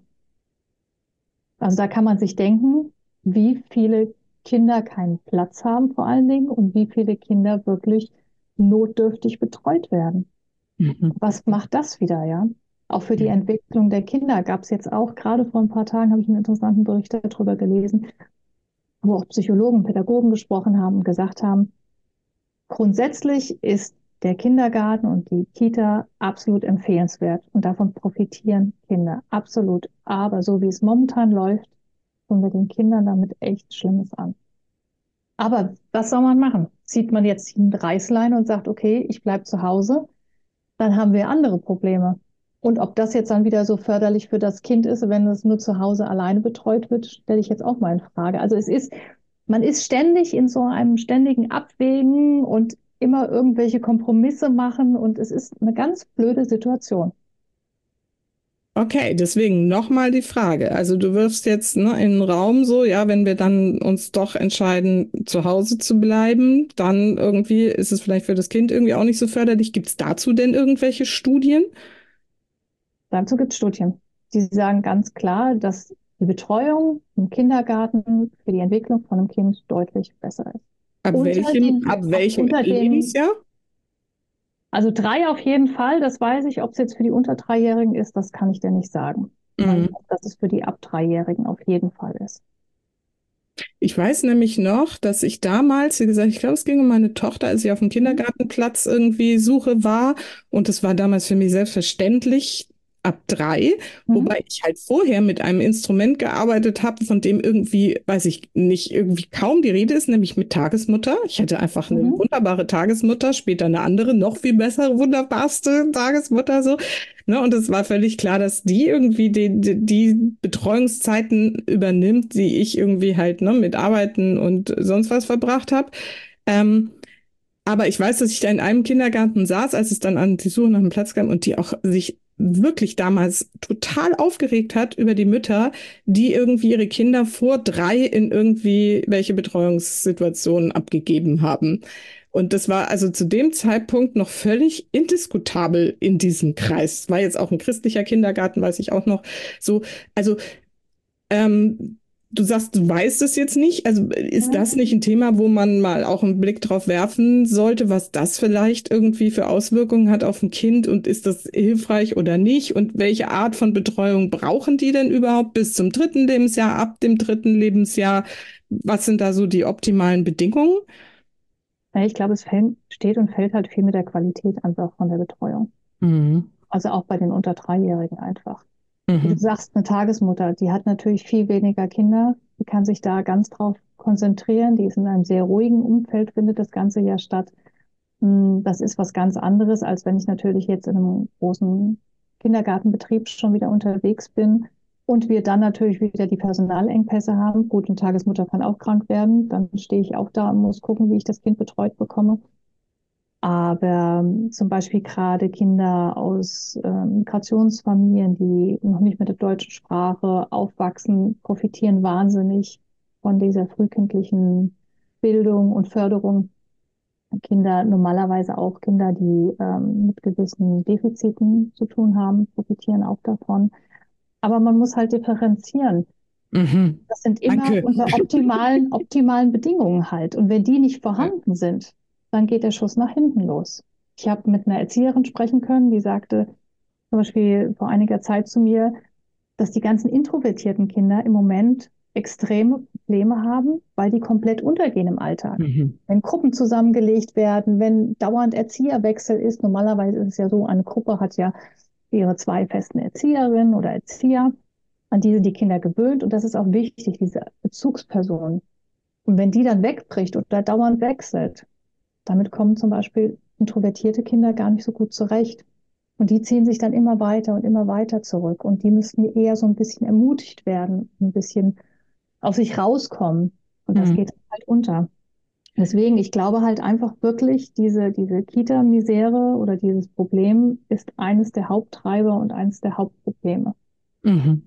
Also da kann man sich denken, wie viele Kinder keinen Platz haben vor allen Dingen und wie viele Kinder wirklich notdürftig betreut werden. Mhm. Was macht das wieder, ja? Auch für die Entwicklung der Kinder gab es jetzt auch, gerade vor ein paar Tagen habe ich einen interessanten Bericht darüber gelesen, wo auch Psychologen, Pädagogen gesprochen haben und gesagt haben, grundsätzlich ist der Kindergarten und die Kita absolut empfehlenswert und davon profitieren Kinder, absolut. Aber so wie es momentan läuft, tun wir den Kindern damit echt Schlimmes an. Aber was soll man machen? Zieht man jetzt die Reißleine und sagt, okay, ich bleibe zu Hause, dann haben wir andere Probleme. Und ob das jetzt dann wieder so förderlich für das Kind ist, wenn es nur zu Hause alleine betreut wird, stelle ich jetzt auch mal in Frage. Also man ist ständig in so einem ständigen Abwägen und immer irgendwelche Kompromisse machen und es ist eine ganz blöde Situation. Okay, deswegen nochmal die Frage. Also du wirfst jetzt in den Raum so, ja, wenn wir dann uns doch entscheiden, zu Hause zu bleiben, dann irgendwie ist es vielleicht für das Kind irgendwie auch nicht so förderlich. Gibt es dazu denn irgendwelche Studien? Dazu gibt es Studien, die sagen ganz klar, dass die Betreuung im Kindergarten für die Entwicklung von einem Kind deutlich besser ist. Ab welchem Unter den, Lebensjahr? also 3 auf jeden Fall, das weiß ich. Ob es jetzt für die unter 3-Jährigen ist, das kann ich dir nicht sagen. Mhm. Dass es für die ab 3-Jährigen auf jeden Fall ist. Ich weiß nämlich noch, dass ich damals, wie gesagt, ich glaube, es ging um meine Tochter, als ich auf dem Kindergartenplatz irgendwie Suche war. Und es war damals für mich selbstverständlich ab 3, Mhm. wobei ich halt vorher mit einem Instrument gearbeitet habe, von dem irgendwie, weiß ich nicht, irgendwie kaum die Rede ist, nämlich mit Tagesmutter. Ich hatte einfach eine Mhm. wunderbare Tagesmutter, später eine andere, noch viel bessere, wunderbarste Tagesmutter so. Ne, und es war völlig klar, dass die irgendwie die Betreuungszeiten übernimmt, die ich irgendwie halt mit Arbeiten und sonst was verbracht habe. Ähm, aber ich weiß, dass ich da in einem Kindergarten saß, als es dann an die Suche nach einem Platz kam und die auch sich wirklich damals total aufgeregt hat über die Mütter, die irgendwie ihre Kinder vor 3 in irgendwie welche Betreuungssituationen abgegeben haben. Und das war also zu dem Zeitpunkt noch völlig indiskutabel in diesem Kreis. Es war jetzt auch ein christlicher Kindergarten, weiß ich auch noch so. Also ähm, du sagst, du weißt es jetzt nicht. Also ist das nicht ein Thema, wo man mal auch einen Blick drauf werfen sollte, was das vielleicht irgendwie für Auswirkungen hat auf ein Kind und ist das hilfreich oder nicht? Und welche Art von Betreuung brauchen die denn überhaupt bis zum 3. Lebensjahr, ab dem 3. Lebensjahr? Was sind da so die optimalen Bedingungen? Ja, ich glaube, steht und fällt halt viel mit der Qualität einfach von der Betreuung. Mhm. Also auch bei den unter 3-Jährigen einfach. Wie du Mhm. sagst, eine Tagesmutter, die hat natürlich viel weniger Kinder, die kann sich da ganz drauf konzentrieren, die ist in einem sehr ruhigen Umfeld, findet das ganze Jahr statt. Das ist was ganz anderes, als wenn ich natürlich jetzt in einem großen Kindergartenbetrieb schon wieder unterwegs bin und wir dann natürlich wieder die Personalengpässe haben. Gut, eine Tagesmutter kann auch krank werden, dann stehe ich auch da und muss gucken, wie ich das Kind betreut bekomme. Aber zum Beispiel gerade Kinder aus Migrationsfamilien, die noch nicht mit der deutschen Sprache aufwachsen, profitieren wahnsinnig von dieser frühkindlichen Bildung und Förderung. Kinder, normalerweise auch Kinder, die mit gewissen Defiziten zu tun haben, profitieren auch davon. Aber man muss halt differenzieren. Mhm. Das sind immer Danke. unter optimalen Bedingungen halt. Und wenn die nicht vorhanden sind, dann geht der Schuss nach hinten los. Ich habe mit einer Erzieherin sprechen können, die sagte zum Beispiel vor einiger Zeit zu mir, dass die ganzen introvertierten Kinder im Moment extreme Probleme haben, weil die komplett untergehen im Alltag. Mhm. Wenn Gruppen zusammengelegt werden, wenn dauernd Erzieherwechsel ist, normalerweise ist es ja so, eine Gruppe hat ja ihre 2 festen Erzieherinnen oder Erzieher, an die sind die Kinder gewöhnt und das ist auch wichtig, diese Bezugsperson. Und wenn die dann wegbricht oder dauernd wechselt, damit kommen zum Beispiel introvertierte Kinder gar nicht so gut zurecht. Und die ziehen sich dann immer weiter und immer weiter zurück. Und die müssen eher so ein bisschen ermutigt werden, ein bisschen aus sich rauskommen. Und das Mhm. geht halt unter. Deswegen, ich glaube halt einfach wirklich, diese Kita-Misere oder dieses Problem ist eines der Haupttreiber und eines der Hauptprobleme. Mhm.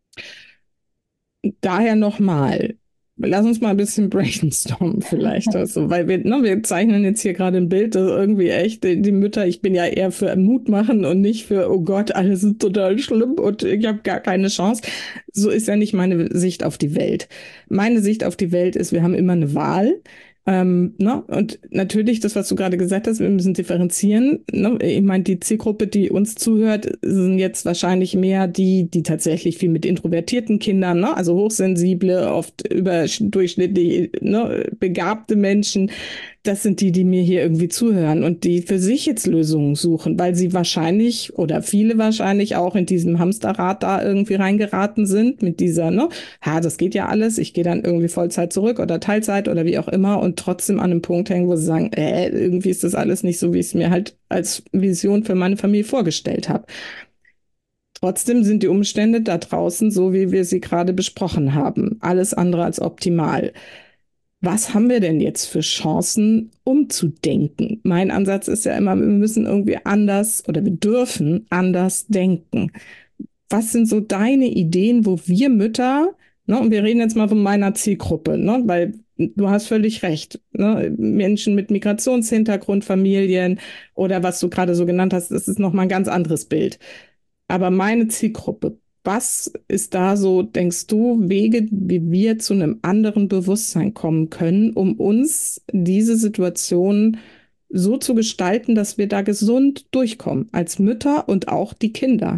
Daher nochmal, lass uns mal ein bisschen brainstormen vielleicht, also, weil wir zeichnen jetzt hier gerade ein Bild, das irgendwie echt die Mütter, ich bin ja eher für Mut machen und nicht für, oh Gott, alles ist total schlimm und ich habe gar keine Chance. So ist ja nicht meine Sicht auf die Welt. Meine Sicht auf die Welt ist, wir haben immer eine Wahl. Ne? Und natürlich, das, was du gerade gesagt hast, wir müssen differenzieren. Ne? Ich meine, die Zielgruppe, die uns zuhört, sind jetzt wahrscheinlich mehr die tatsächlich viel mit introvertierten Kindern, ne? Also hochsensible, oft überdurchschnittlich begabte Menschen. Das sind die mir hier irgendwie zuhören und die für sich jetzt Lösungen suchen, weil sie wahrscheinlich oder viele wahrscheinlich auch in diesem Hamsterrad da irgendwie reingeraten sind mit dieser, das geht ja alles, ich gehe dann irgendwie Vollzeit zurück oder Teilzeit oder wie auch immer und trotzdem an einem Punkt hängen, wo sie sagen, irgendwie ist das alles nicht so, wie ich es mir halt als Vision für meine Familie vorgestellt habe. Trotzdem sind die Umstände da draußen so, wie wir sie gerade besprochen haben. Alles andere als optimal. Was haben wir denn jetzt für Chancen, umzudenken? Mein Ansatz ist ja immer, wir müssen irgendwie anders oder wir dürfen anders denken. was sind so deine Ideen, wo wir Mütter, ne, und wir reden jetzt mal von meiner Zielgruppe, ne, weil du hast völlig recht, ne, Menschen mit Migrationshintergrund, Familien oder was du gerade so genannt hast, das ist nochmal ein ganz anderes Bild. Aber meine Zielgruppe, was ist da so, denkst du, Wege, wie wir zu einem anderen Bewusstsein kommen können, um uns diese Situation so zu gestalten, dass wir da gesund durchkommen, als Mütter und auch die Kinder?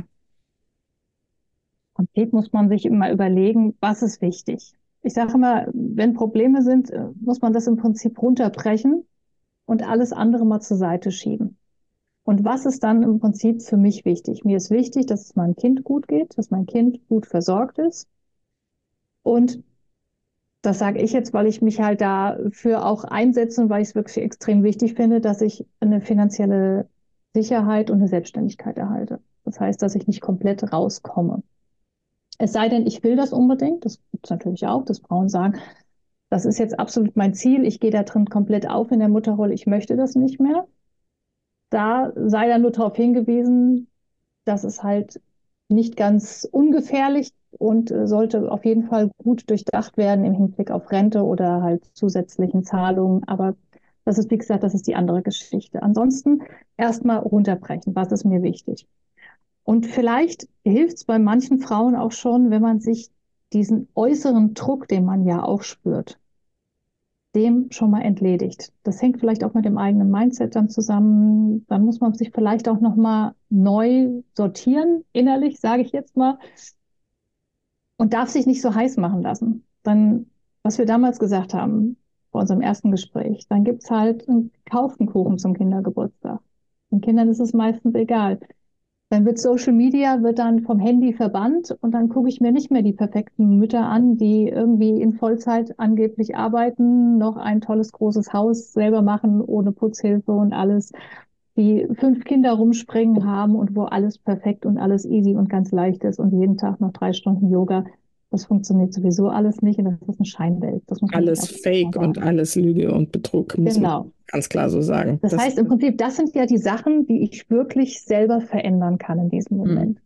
Konkret muss man sich immer überlegen, was ist wichtig. Ich sage immer, wenn Probleme sind, muss man das im Prinzip runterbrechen und alles andere mal zur Seite schieben. Und was ist dann im Prinzip für mich wichtig? Mir ist wichtig, dass es meinem Kind gut geht, dass mein Kind gut versorgt ist. Und das sage ich jetzt, weil ich mich halt dafür auch einsetze und weil ich es wirklich extrem wichtig finde, dass ich eine finanzielle Sicherheit und eine Selbstständigkeit erhalte. Das heißt, dass ich nicht komplett rauskomme. Es sei denn, ich will das unbedingt. Das gibt es natürlich auch, dass Frauen sagen, das ist jetzt absolut mein Ziel. Ich gehe da drin komplett auf in der Mutterrolle. Ich möchte das nicht mehr. Da sei dann nur darauf hingewiesen, dass es halt nicht ganz ungefährlich und sollte auf jeden Fall gut durchdacht werden im Hinblick auf Rente oder halt zusätzlichen Zahlungen. Aber das ist, wie gesagt, das ist die andere Geschichte. Ansonsten erstmal runterbrechen. Was ist mir wichtig? Und vielleicht hilft es bei manchen Frauen auch schon, wenn man sich diesen äußeren Druck, den man ja auch spürt, dem schon mal entledigt. Das hängt vielleicht auch mit dem eigenen Mindset dann zusammen. Dann muss man sich vielleicht auch noch mal neu sortieren, innerlich, sage ich jetzt mal, und darf sich nicht so heiß machen lassen. Dann, was wir damals gesagt haben, bei unserem ersten Gespräch, dann gibt's halt einen gekauften Kuchen zum Kindergeburtstag. Den Kindern ist es meistens egal. Dann wird Social Media wird dann vom Handy verbannt und dann gucke ich mir nicht mehr die perfekten Mütter an, die irgendwie in Vollzeit angeblich arbeiten, noch ein tolles großes Haus selber machen, ohne Putzhilfe und alles, die 5 Kinder rumspringen haben und wo alles perfekt und alles easy und ganz leicht ist und jeden Tag noch 3 Stunden Yoga. Das funktioniert sowieso alles nicht und das ist eine Scheinwelt. Das muss man Alles Fake und alles Lüge und Betrug, muss man ganz klar so sagen. Das heißt im Prinzip, das sind ja die Sachen, die ich wirklich selber verändern kann in diesem Moment.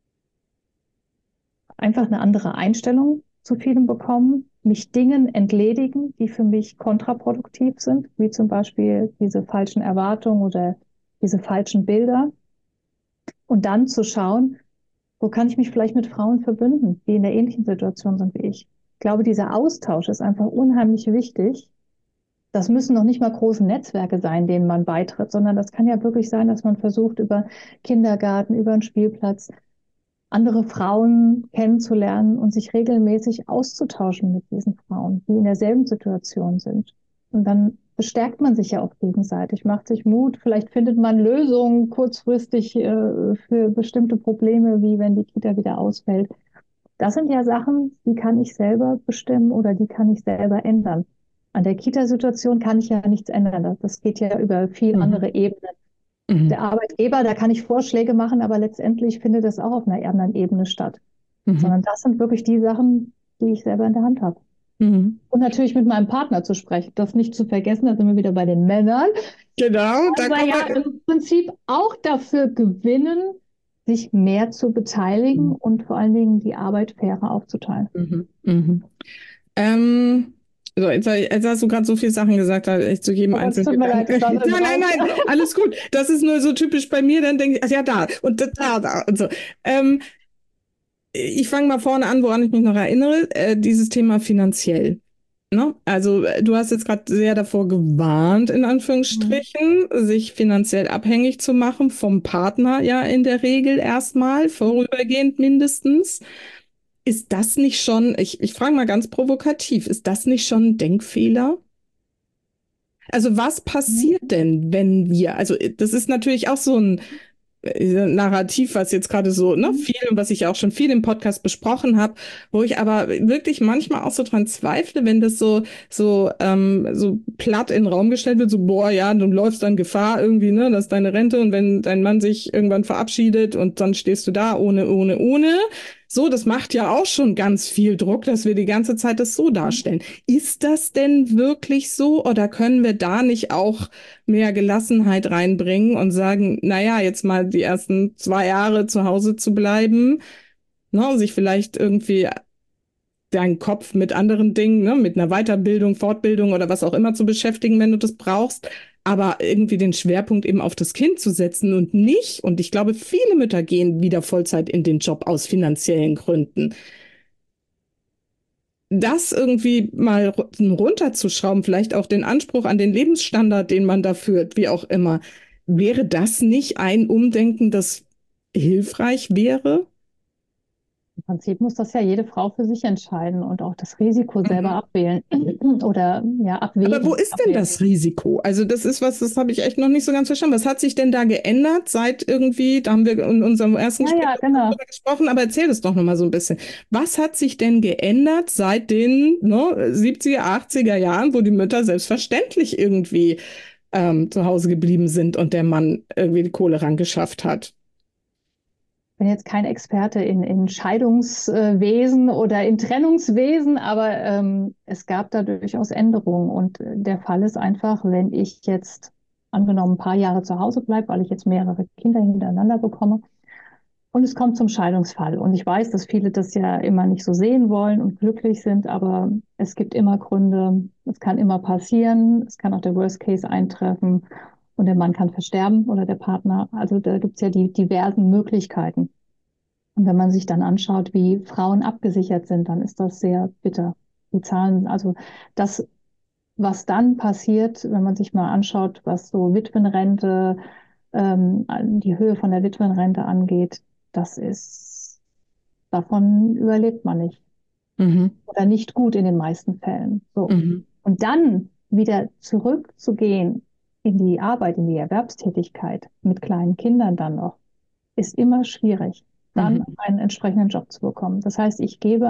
Einfach eine andere Einstellung zu vielem bekommen, mich Dingen entledigen, die für mich kontraproduktiv sind, wie zum Beispiel diese falschen Erwartungen oder diese falschen Bilder. Und dann zu schauen, wo kann ich mich vielleicht mit Frauen verbünden, die in der ähnlichen Situation sind wie ich. Ich glaube, dieser Austausch ist einfach unheimlich wichtig. Das müssen noch nicht mal große Netzwerke sein, denen man beitritt, sondern das kann ja wirklich sein, dass man versucht, über Kindergarten, über einen Spielplatz andere Frauen kennenzulernen und sich regelmäßig auszutauschen mit diesen Frauen, die in derselben Situation sind. Und dann bestärkt man sich ja auch gegenseitig, macht sich Mut, vielleicht findet man Lösungen kurzfristig für bestimmte Probleme, wie wenn die Kita wieder ausfällt. Das sind ja Sachen, die kann ich selber bestimmen oder die kann ich selber ändern. An der Kita-Situation kann ich ja nichts ändern. Das geht ja über viel andere Ebenen. Der Arbeitgeber, da kann ich Vorschläge machen, aber letztendlich findet das auch auf einer anderen Ebene statt. Sondern das sind wirklich die Sachen, die ich selber in der Hand habe. Und natürlich mit meinem Partner zu sprechen, das nicht zu vergessen, da sind wir wieder bei den Männern. Genau. Aber ja im Prinzip auch dafür gewinnen, sich mehr zu beteiligen und vor allen Dingen die Arbeit fairer aufzuteilen. So, jetzt hast du gerade so viele Sachen gesagt, da ich zu jedem einzelnen. Nein, alles gut. Das ist nur so typisch bei mir, dann denke ich, ach ja, da und da und so. Ich fange mal vorne an, woran ich mich noch erinnere, dieses Thema finanziell. Ne? Also du hast jetzt gerade sehr davor gewarnt, in Anführungsstrichen, sich finanziell abhängig zu machen vom Partner, ja in der Regel erstmal, vorübergehend mindestens. Ist das nicht schon, ich frage mal ganz provokativ, ist das nicht schon ein Denkfehler? Also was passiert denn, wenn wir, also das ist natürlich auch so ein Narrativ, was jetzt gerade so, ne, viel und was ich auch schon viel im Podcast besprochen habe, wo ich aber wirklich manchmal auch so dran zweifle, wenn das so platt in den Raum gestellt wird, so, boah, ja, du läufst dann Gefahr irgendwie, ne, das ist deine Rente und wenn dein Mann sich irgendwann verabschiedet und dann stehst du da ohne. So, das macht ja auch schon ganz viel Druck, dass wir die ganze Zeit das so darstellen. Ist das denn wirklich so oder können wir da nicht auch mehr Gelassenheit reinbringen und sagen, naja, jetzt mal die ersten 2 Jahre zu Hause zu bleiben ne, sich vielleicht irgendwie deinen Kopf mit anderen Dingen, ne, mit einer Weiterbildung, Fortbildung oder was auch immer zu beschäftigen, wenn du das brauchst, aber irgendwie den Schwerpunkt eben auf das Kind zu setzen und nicht, und ich glaube, viele Mütter gehen wieder Vollzeit in den Job aus finanziellen Gründen. Das irgendwie mal runterzuschrauben, vielleicht auch den Anspruch an den Lebensstandard, den man da führt, wie auch immer, wäre das nicht ein Umdenken, das hilfreich wäre? Im Prinzip muss das ja jede Frau für sich entscheiden und auch das Risiko selber Mhm. abwählen oder ja, Aber wo abwägen. ist denn das Risiko? Also das ist was, das habe ich echt noch nicht so ganz verstanden. Was hat sich denn da geändert seit irgendwie, da haben wir in unserem ersten Ja, Gespräch ja, genau. darüber gesprochen, aber erzähl es doch noch mal so ein bisschen. Was hat sich denn geändert seit den 70er, 80er Jahren, wo die Mütter selbstverständlich irgendwie zu Hause geblieben sind und der Mann irgendwie die Kohle rangeschafft hat? Bin jetzt kein Experte in Scheidungswesen oder in Trennungswesen, aber es gab da durchaus Änderungen. Und der Fall ist einfach, wenn ich jetzt angenommen ein paar Jahre zu Hause bleibe, weil ich jetzt mehrere Kinder hintereinander bekomme und es kommt zum Scheidungsfall. Und ich weiß, dass viele das ja immer nicht so sehen wollen und glücklich sind, aber es gibt immer Gründe, es kann immer passieren, es kann auch der Worst Case eintreffen. Und der Mann kann versterben oder der Partner. Also da gibt es ja die diversen Möglichkeiten. Und wenn man sich dann anschaut, wie Frauen abgesichert sind, dann ist das sehr bitter. Die Zahlen, also das, was dann passiert, wenn man sich mal anschaut, was so Witwenrente, die Höhe von der Witwenrente angeht, das ist, davon überlebt man nicht Mhm. oder nicht gut in den meisten Fällen. So. Mhm. Und dann wieder zurückzugehen in die Arbeit, in die Erwerbstätigkeit mit kleinen Kindern dann noch, ist immer schwierig, dann Mhm. einen entsprechenden Job zu bekommen. Das heißt, ich gebe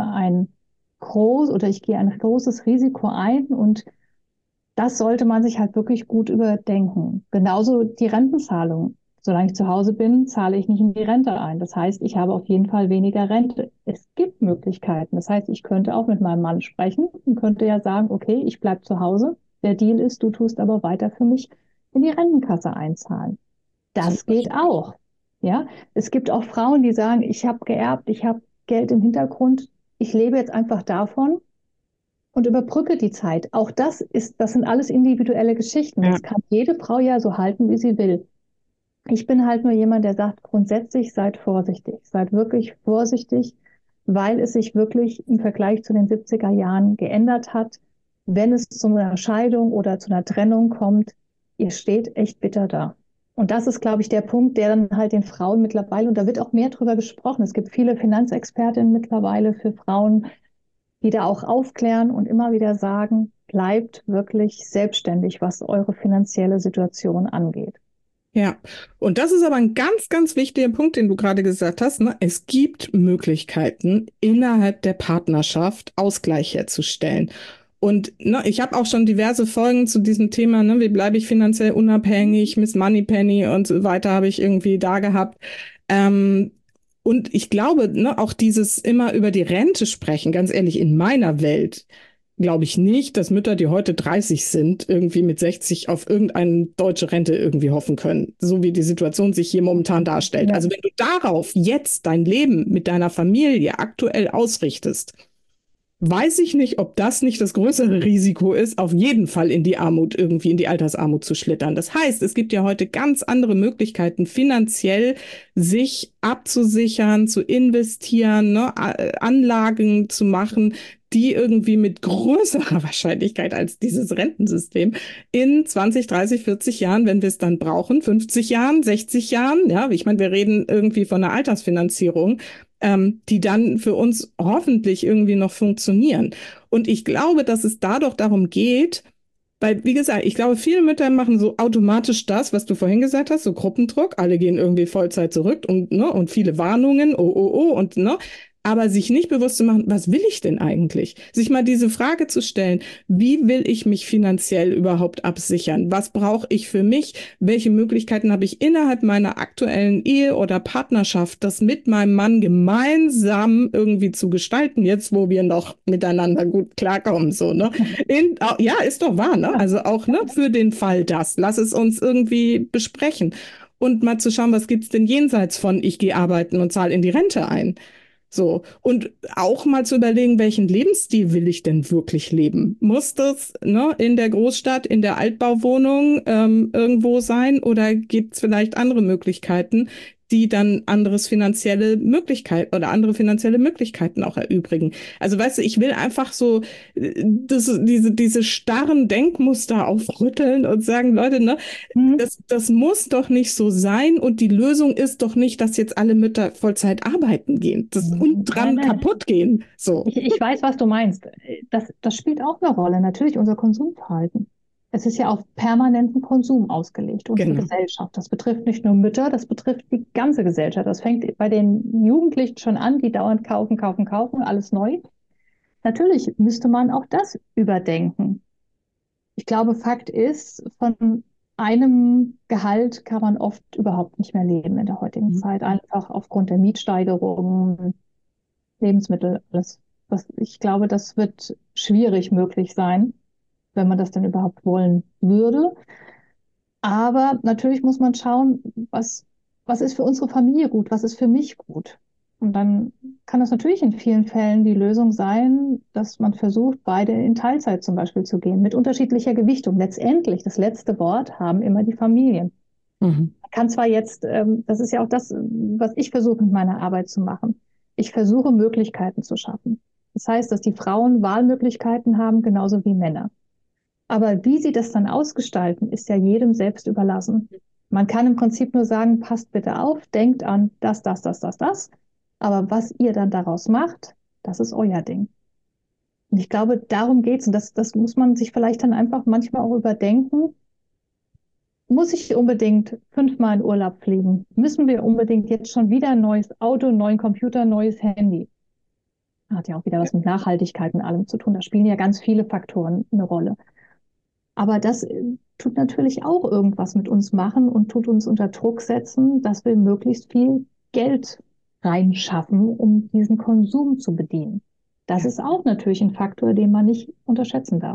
ich gehe ein großes Risiko ein und das sollte man sich halt wirklich gut überdenken. Genauso die Rentenzahlung. Solange ich zu Hause bin, zahle ich nicht in die Rente ein. Das heißt, ich habe auf jeden Fall weniger Rente. Es gibt Möglichkeiten. Das heißt, ich könnte auch mit meinem Mann sprechen und könnte ja sagen, okay, ich bleibe zu Hause. Der Deal ist, du tust aber weiter für mich in die Rentenkasse einzahlen. Zum Das geht Beispiel. auch. Ja, es gibt auch Frauen, die sagen, ich habe geerbt, ich habe Geld im Hintergrund, ich lebe jetzt einfach davon und überbrücke die Zeit. Auch das sind alles individuelle Geschichten. Ja. Das kann jede Frau ja so halten, wie sie will. Ich bin halt nur jemand, der sagt, grundsätzlich seid vorsichtig, seid wirklich vorsichtig, weil es sich wirklich im Vergleich zu den 70er Jahren geändert hat. Wenn es zu einer Scheidung oder zu einer Trennung kommt, ihr steht echt bitter da. Und das ist, glaube ich, der Punkt, der dann halt den Frauen mittlerweile, und da wird auch mehr drüber gesprochen. Es gibt viele Finanzexpertinnen mittlerweile für Frauen, die da auch aufklären und immer wieder sagen, bleibt wirklich selbstständig, was eure finanzielle Situation angeht. Ja, und das ist aber ein ganz, ganz wichtiger Punkt, den du gerade gesagt hast. Ne? Es gibt Möglichkeiten, innerhalb der Partnerschaft Ausgleich herzustellen. Und ne, ich habe auch schon diverse Folgen zu diesem Thema, ne, wie bleibe ich finanziell unabhängig, Miss Moneypenny und so weiter habe ich irgendwie da gehabt. Ähm, und ich glaube, ne, auch dieses immer über die Rente sprechen, ganz ehrlich, in meiner Welt glaube ich nicht, dass Mütter, die heute 30 sind, irgendwie mit 60 auf irgendeine deutsche Rente irgendwie hoffen können, so wie die Situation sich hier momentan darstellt. Ja. Also wenn du darauf jetzt dein Leben mit deiner Familie aktuell ausrichtest, weiß ich nicht, ob das nicht das größere Risiko ist, auf jeden Fall in die Armut, irgendwie in die Altersarmut zu schlittern. Das heißt, es gibt ja heute ganz andere Möglichkeiten, finanziell sich abzusichern, zu investieren, ne, Anlagen zu machen, die irgendwie mit größerer Wahrscheinlichkeit als dieses Rentensystem in 20, 30, 40 Jahren, wenn wir es dann brauchen, 50 Jahren, 60 Jahren, ja, ich meine, wir reden irgendwie von einer Altersfinanzierung, die dann für uns hoffentlich irgendwie noch funktionieren. Und ich glaube, dass es da doch darum geht, weil, wie gesagt, ich glaube, viele Mütter machen so automatisch das, was du vorhin gesagt hast, so Gruppendruck, alle gehen irgendwie Vollzeit zurück und viele Warnungen, und ne, aber sich nicht bewusst zu machen, was will ich denn eigentlich? Sich mal diese Frage zu stellen, wie will ich mich finanziell überhaupt absichern? Was brauche ich für mich? Welche Möglichkeiten habe ich innerhalb meiner aktuellen Ehe oder Partnerschaft, das mit meinem Mann gemeinsam irgendwie zu gestalten, jetzt wo wir noch miteinander gut klarkommen, so, ne? Ja, ist doch wahr, ne? Also auch, ne, für den Fall das. Lass es uns irgendwie besprechen. Und mal zu schauen, was gibt's denn jenseits von ich gehe arbeiten und zahle in die Rente ein. So. Und auch mal zu überlegen, welchen Lebensstil will ich denn wirklich leben? Muss das, ne, in der Großstadt, in der Altbauwohnung irgendwo sein oder gibt es vielleicht andere Möglichkeiten, die dann andere finanzielle Möglichkeiten auch erübrigen? Also weißt du, ich will einfach so diese starren Denkmuster aufrütteln und sagen, Leute, ne, Mhm. das muss doch nicht so sein und die Lösung ist doch nicht, dass jetzt alle Mütter Vollzeit arbeiten gehen und Nein, dran nein. kaputt gehen. So. Ich weiß, was du meinst. Das spielt auch eine Rolle. Natürlich unser Konsumverhalten. Es ist ja auf permanenten Konsum ausgelegt, unsere Genau. Gesellschaft. Das betrifft nicht nur Mütter, das betrifft die ganze Gesellschaft. Das fängt bei den Jugendlichen schon an, die dauernd kaufen, kaufen, kaufen, alles neu. Natürlich müsste man auch das überdenken. Ich glaube, Fakt ist, von einem Gehalt kann man oft überhaupt nicht mehr leben in der heutigen Mhm. Zeit, einfach aufgrund der Mietsteigerungen, Lebensmittel, alles. Ich glaube, das wird schwierig möglich sein, wenn man das denn überhaupt wollen würde. Aber natürlich muss man schauen, was ist für unsere Familie gut, was ist für mich gut. Und dann kann das natürlich in vielen Fällen die Lösung sein, dass man versucht, beide in Teilzeit zum Beispiel zu gehen, mit unterschiedlicher Gewichtung. Letztendlich, das letzte Wort haben immer die Familien. Mhm. Man kann zwar jetzt, das ist ja auch das, was ich versuche mit meiner Arbeit zu machen. Ich versuche Möglichkeiten zu schaffen. Das heißt, dass die Frauen Wahlmöglichkeiten haben, genauso wie Männer. Aber wie sie das dann ausgestalten, ist ja jedem selbst überlassen. Man kann im Prinzip nur sagen, passt bitte auf, denkt an das, das, das, das, das. Aber was ihr dann daraus macht, das ist euer Ding. Und ich glaube, darum geht's. Und das muss man sich vielleicht dann einfach manchmal auch überdenken. Muss ich unbedingt 5-mal in Urlaub fliegen? Müssen wir unbedingt jetzt schon wieder ein neues Auto, einen neuen Computer, ein neues Handy? Hat ja auch wieder was mit Nachhaltigkeit und allem zu tun. Da spielen ja ganz viele Faktoren eine Rolle. Aber das tut natürlich auch irgendwas mit uns machen und tut uns unter Druck setzen, dass wir möglichst viel Geld reinschaffen, um diesen Konsum zu bedienen. Das ist auch natürlich ein Faktor, den man nicht unterschätzen darf.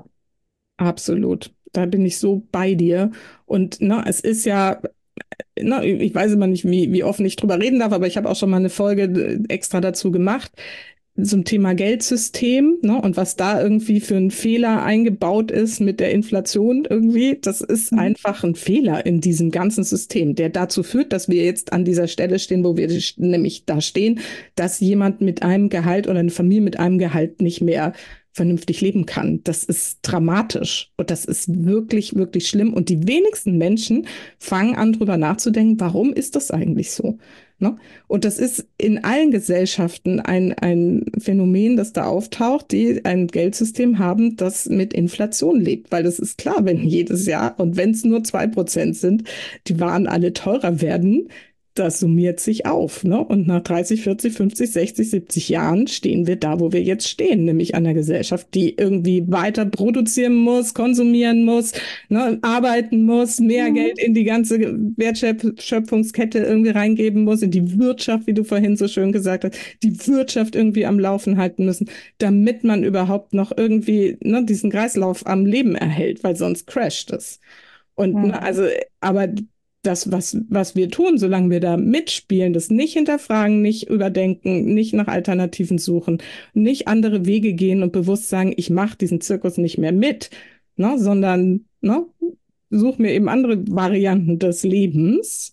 Absolut. Da bin ich so bei dir. Und na, es ist ja, na, ich weiß immer nicht, wie offen ich drüber reden darf, aber ich habe auch schon mal eine Folge extra dazu gemacht zum Thema Geldsystem, ne, und was da irgendwie für ein Fehler eingebaut ist mit der Inflation irgendwie. Das ist Mhm. einfach ein Fehler in diesem ganzen System, der dazu führt, dass wir jetzt an dieser Stelle stehen, wo wir nämlich da stehen, dass jemand mit einem Gehalt oder eine Familie mit einem Gehalt nicht mehr vernünftig leben kann. Das ist dramatisch und das ist wirklich, wirklich schlimm. Und die wenigsten Menschen fangen an, drüber nachzudenken, warum ist das eigentlich so? Ne? Und das ist in allen Gesellschaften ein Phänomen, das da auftaucht, die ein Geldsystem haben, das mit Inflation lebt. Weil das ist klar, wenn jedes Jahr und wenn es nur 2% sind, die Waren alle teurer werden, das summiert sich auf. Ne? Und nach 30, 40, 50, 60, 70 Jahren stehen wir da, wo wir jetzt stehen, nämlich an einer Gesellschaft, die irgendwie weiter produzieren muss, konsumieren muss, ne, arbeiten muss, mehr Mhm. Geld in die ganze Wertschöpfungskette irgendwie reingeben muss, in die Wirtschaft, wie du vorhin so schön gesagt hast, die Wirtschaft irgendwie am Laufen halten müssen, damit man überhaupt noch irgendwie, ne, diesen Kreislauf am Leben erhält, weil sonst crasht es. Und ne, Mhm. also, aber das, was wir tun, solange wir da mitspielen, das nicht hinterfragen, nicht überdenken, nicht nach Alternativen suchen, nicht andere Wege gehen und bewusst sagen, ich mache diesen Zirkus nicht mehr mit, ne, sondern ne, suche mir eben andere Varianten des Lebens.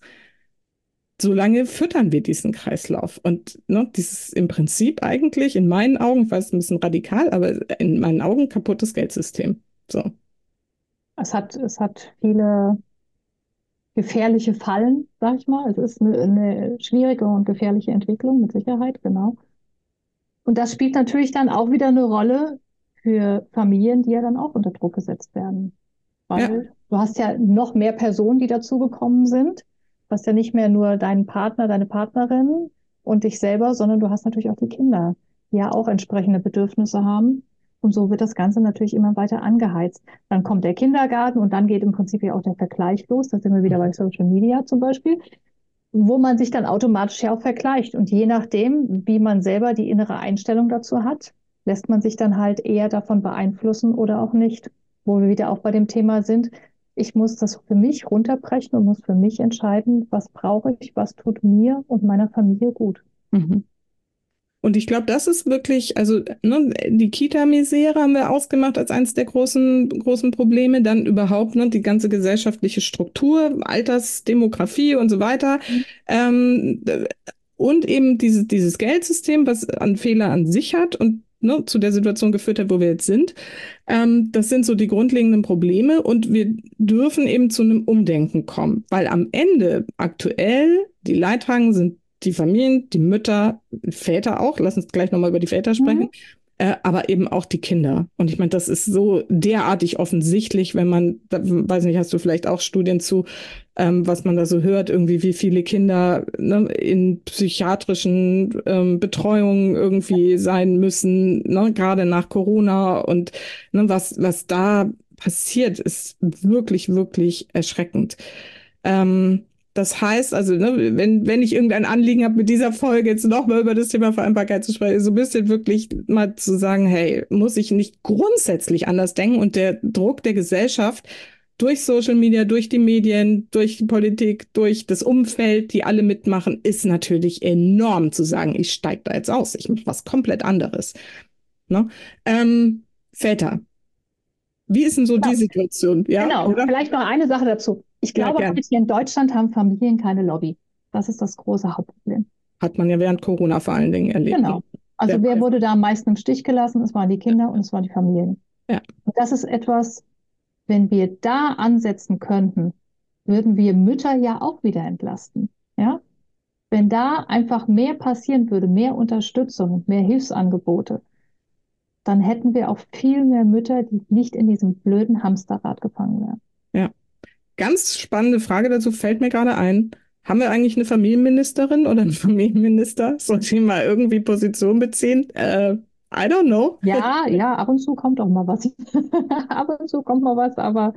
Solange füttern wir diesen Kreislauf. Und ne, dieses im Prinzip eigentlich in meinen Augen, ich weiß, ein bisschen radikal, aber in meinen Augen kaputtes Geldsystem. So. Es hat viele gefährliche Fallen, sag ich mal. Es ist eine schwierige und gefährliche Entwicklung, mit Sicherheit, genau. Und das spielt natürlich dann auch wieder eine Rolle für Familien, die ja dann auch unter Druck gesetzt werden. Ja, Weil du hast ja noch mehr Personen, die dazugekommen sind. Du hast ja nicht mehr nur deinen Partner, deine Partnerin und dich selber, sondern du hast natürlich auch die Kinder, die ja auch entsprechende Bedürfnisse haben. Und so wird das Ganze natürlich immer weiter angeheizt. Dann kommt der Kindergarten und dann geht im Prinzip ja auch der Vergleich los. Da sind wir wieder bei Social Media zum Beispiel, wo man sich dann automatisch ja auch vergleicht. Und je nachdem, wie man selber die innere Einstellung dazu hat, lässt man sich dann halt eher davon beeinflussen oder auch nicht. Wo wir wieder auch bei dem Thema sind, ich muss das für mich runterbrechen und muss für mich entscheiden, was brauche ich, was tut mir und meiner Familie gut. mhm. Und ich glaube, das ist wirklich, also ne, die Kita-Misere haben wir ausgemacht als eines der großen Probleme. Dann überhaupt ne, die ganze gesellschaftliche Struktur, Altersdemografie und so weiter. Ähm, und eben dieses Geldsystem, was an Fehler an sich hat und ne, zu der Situation geführt hat, wo wir jetzt sind. Das sind so die grundlegenden Probleme und wir dürfen eben zu einem Umdenken kommen, weil am Ende aktuell die Leidtragenden sind die Familien, die Mütter, Väter auch, lass uns gleich nochmal über die Väter sprechen, aber eben auch die Kinder. Und ich meine, das ist so derartig offensichtlich, wenn man, da, weiß nicht, hast du vielleicht auch Studien zu, was man da so hört, irgendwie wie viele Kinder ne, in psychiatrischen Betreuungen irgendwie sein müssen, ne, gerade nach Corona und ne, was da passiert, ist wirklich, wirklich erschreckend. Das heißt also, ne, wenn ich irgendein Anliegen habe, mit dieser Folge jetzt nochmal über das Thema Vereinbarkeit zu sprechen, so ein bisschen wirklich mal zu sagen, hey, muss ich nicht grundsätzlich anders denken und der Druck der Gesellschaft durch Social Media, durch die Medien, durch die Politik, durch das Umfeld, die alle mitmachen, ist natürlich enorm zu sagen, ich steige da jetzt aus, ich mache was komplett anderes. Ne? Väter, wie ist denn so die Situation? Ja, Genau, oder? vielleicht noch eine Sache dazu. Ich Ja, glaube, gern. hier in Deutschland haben Familien keine Lobby. Das ist das große Hauptproblem. Hat man ja während Corona vor allen Dingen erlebt. Genau. Also wer wurde da am meisten im Stich gelassen? Es waren die Kinder und es waren die Familien. Ja. Und das ist etwas, wenn wir da ansetzen könnten, würden wir Mütter ja auch wieder entlasten. Ja? Wenn da einfach mehr passieren würde, mehr Unterstützung, mehr Hilfsangebote, dann hätten wir auch viel mehr Mütter, die nicht in diesem blöden Hamsterrad gefangen wären. Ja. Ganz spannende Frage dazu fällt mir gerade ein. Haben wir eigentlich eine Familienministerin oder einen Familienminister? Sollte ich mal irgendwie Position beziehen? I don't know. Ja, ja, ab und zu kommt auch mal was. Ab und zu kommt mal was, aber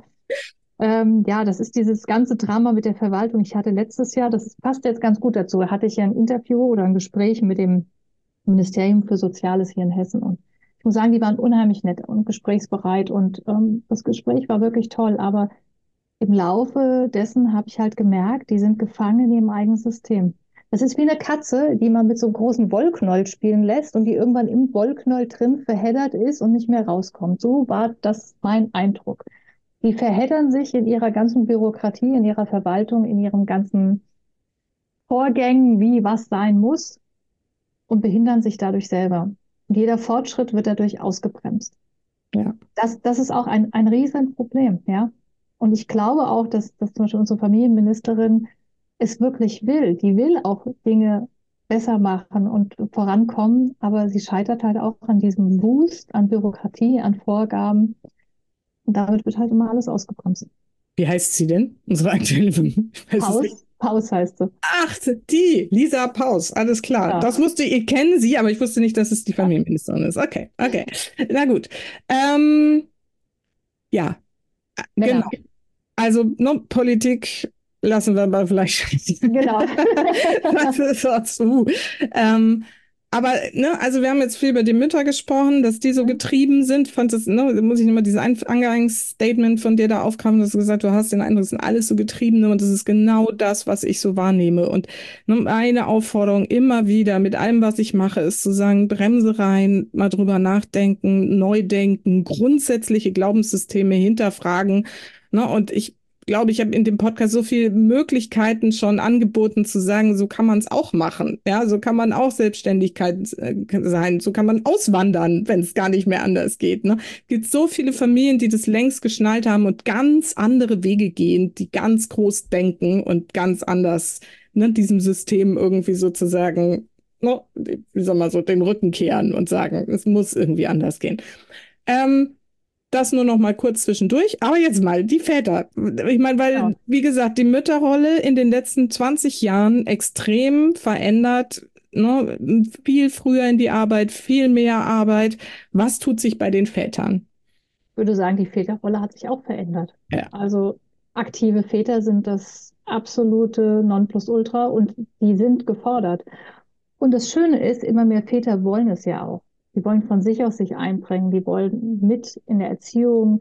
ja, das ist dieses ganze Drama mit der Verwaltung. Ich hatte letztes Jahr, passt jetzt ganz gut dazu, hatte ich ja ein Interview oder ein Gespräch mit dem Ministerium für Soziales hier in Hessen. Und ich muss sagen, die waren unheimlich nett und gesprächsbereit und das Gespräch war wirklich toll. Aber im Laufe dessen habe ich halt gemerkt, die sind gefangen in ihrem eigenen System. Das ist wie eine Katze, die man mit so einem großen Wollknäuel spielen lässt und die irgendwann im Wollknäuel drin verheddert ist und nicht mehr rauskommt. So war das mein Eindruck. Die verheddern sich in ihrer ganzen Bürokratie, in ihrer Verwaltung, in ihren ganzen Vorgängen, wie was sein muss und behindern sich dadurch selber. Und jeder Fortschritt wird dadurch ausgebremst. Ja. Das ist auch ein Riesenproblem, ja. Und ich glaube auch, dass zum Beispiel unsere Familienministerin es wirklich will. Die will auch Dinge besser machen und vorankommen, aber sie scheitert halt auch an diesem Wust, an Bürokratie, an Vorgaben. Und damit wird halt immer alles ausgebremst. Wie heißt sie denn? Unsere aktuelle Paus heißt sie. Ach, die, Lisa Paus, alles klar. Ja. Das wusste ich, kenne sie, aber ich wusste nicht, dass es die Familienministerin ist. Okay, okay. Na gut. Ja, genau. Also, ne, Politik lassen wir mal vielleicht. Genau. Das ist so, aber, ne, also wir haben jetzt viel über die Mütter gesprochen, dass die so getrieben sind. Fand das, ne, da muss ich nochmal dieses Eingangsstatement von dir da aufkramen, dass du gesagt hast, du hast den Eindruck, es sind alles so Getriebene und das ist genau das, was ich so wahrnehme. Und ne, meine Aufforderung immer wieder mit allem, was ich mache, ist zu sagen, Bremse rein, mal drüber nachdenken, neu denken, grundsätzliche Glaubenssysteme hinterfragen. Ne, und ich glaube, ich habe in dem Podcast so viele Möglichkeiten schon angeboten zu sagen, so kann man es auch machen. Ja, so kann man auch Selbstständigkeit sein. So kann man auswandern, wenn es gar nicht mehr anders geht. Ne? Es gibt so viele Familien, die das längst geschnallt haben und ganz andere Wege gehen, die ganz groß denken und ganz anders ne, diesem System irgendwie sozusagen, ne, wie soll man so, den Rücken kehren und sagen, es muss irgendwie anders gehen. Das nur noch mal kurz zwischendurch. Aber jetzt mal die Väter. Ich meine, weil, wie gesagt, die Mütterrolle in den letzten 20 Jahren extrem verändert. Ne? Viel früher in die Arbeit, viel mehr Arbeit. Was tut sich bei den Vätern? Ich würde sagen, die Väterrolle hat sich auch verändert. Ja. Also aktive Väter sind das absolute Nonplusultra und die sind gefordert. Und das Schöne ist, immer mehr Väter wollen es ja auch. Die wollen von sich aus sich einbringen, die wollen mit in der Erziehung,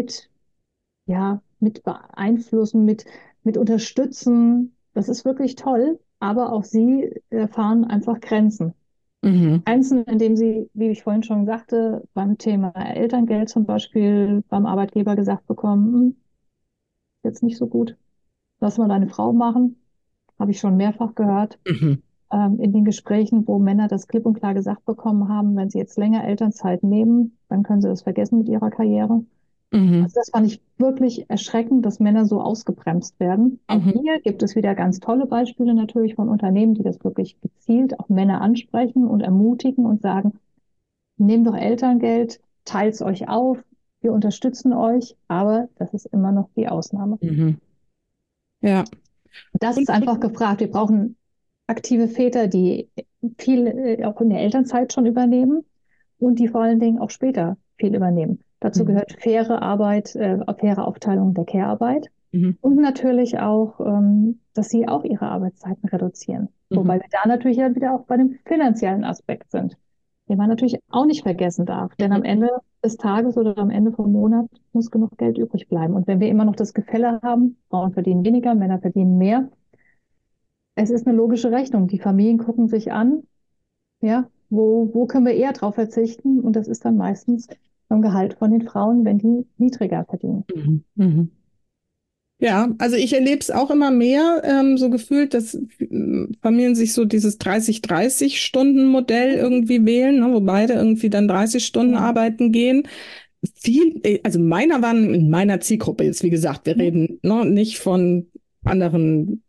mit beeinflussen, mit unterstützen. Das ist wirklich toll, aber auch sie erfahren einfach Grenzen. Mhm. Einzeln, indem sie, wie ich vorhin schon sagte, beim Thema Elterngeld zum Beispiel beim Arbeitgeber gesagt bekommen, jetzt nicht so gut, lass mal deine Frau machen, habe ich schon mehrfach gehört. Mhm. In den Gesprächen, wo Männer das klipp und klar gesagt bekommen haben, wenn sie jetzt länger Elternzeit nehmen, dann können sie das vergessen mit ihrer Karriere. Mhm. Also das fand ich wirklich erschreckend, dass Männer so ausgebremst werden. Auch Mhm. hier gibt es wieder ganz tolle Beispiele natürlich von Unternehmen, die das wirklich gezielt auch Männer ansprechen und ermutigen und sagen, nehmt doch Elterngeld, teilt es euch auf, wir unterstützen euch, aber das ist immer noch die Ausnahme. Mhm. Ja. Das Und, ist einfach gefragt. Wir brauchen aktive Väter, die viel auch in der Elternzeit schon übernehmen und die vor allen Dingen auch später viel übernehmen. Dazu mhm. gehört faire Arbeit, faire Aufteilung der Care-Arbeit Mhm. und natürlich auch, dass sie auch ihre Arbeitszeiten reduzieren. Wobei Mhm. wir da natürlich ja wieder auch bei dem finanziellen Aspekt sind, den man natürlich auch nicht vergessen darf. Denn Mhm. am Ende des Tages oder am Ende vom Monat muss genug Geld übrig bleiben. Und wenn wir immer noch das Gefälle haben, Frauen verdienen weniger, Männer verdienen mehr, es ist eine logische Rechnung. Die Familien gucken sich an, ja, wo können wir eher drauf verzichten? Und das ist dann meistens beim Gehalt von den Frauen, wenn die niedriger verdienen. Mhm. Mhm. Ja, also ich erlebe es auch immer mehr, so gefühlt, dass Familien sich so dieses 30-30-Stunden-Modell irgendwie wählen, ne, wo beide irgendwie dann 30 Stunden Ja. arbeiten gehen. Viel, also meiner waren in meiner Zielgruppe jetzt, wie gesagt, wir Mhm. reden nicht von anderen,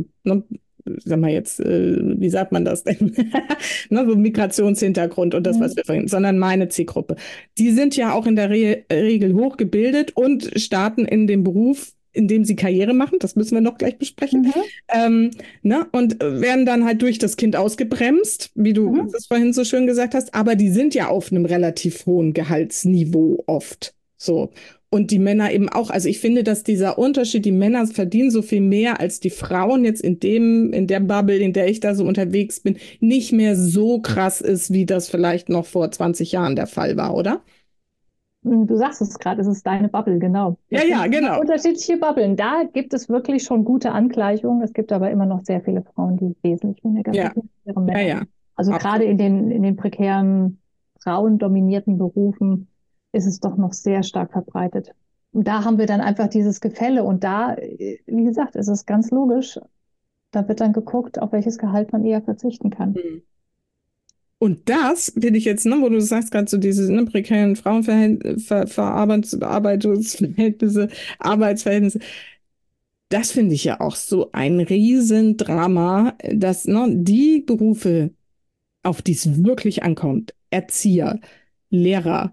sagen wir jetzt, wie sagt man das denn? So Migrationshintergrund und das, was Mhm. wir vorhin, sondern meine Zielgruppe. Die sind ja auch in der Regel hochgebildet und starten in dem Beruf, in dem sie Karriere machen. Das müssen wir noch gleich besprechen. Mhm. Und werden dann halt durch das Kind ausgebremst, wie du Mhm. das vorhin so schön gesagt hast. Aber die sind ja auf einem relativ hohen Gehaltsniveau oft. So. Und die Männer eben auch. Also ich finde, dass dieser Unterschied, die Männer verdienen so viel mehr als die Frauen jetzt in der Bubble, in der ich da so unterwegs bin, nicht mehr so krass ist, wie das vielleicht noch vor 20 Jahren der Fall war, oder? Du sagst es gerade, es ist deine Bubble, genau. Ja, Das sind ja, genau. unterschiedliche Bubbeln. Da gibt es wirklich schon gute Angleichungen. Es gibt aber immer noch sehr viele Frauen, die wesentlich weniger Ja, verdienen als ihre ja, Männer. ja. Also gerade Absolut. in den prekären, frauendominierten Berufen ist es doch noch sehr stark verbreitet. Und da haben wir dann einfach dieses Gefälle. Und da, wie gesagt, ist es ganz logisch, da wird dann geguckt, auf welches Gehalt man eher verzichten kann. Mhm. Und das will ich jetzt, wo du sagst gerade so diese prekären Frauenverarbeitungsverhältnisse, Arbeitsverhältnisse, das finde ich ja auch so ein Riesendrama, dass die Berufe, auf die es wirklich ankommt, Erzieher, Lehrer,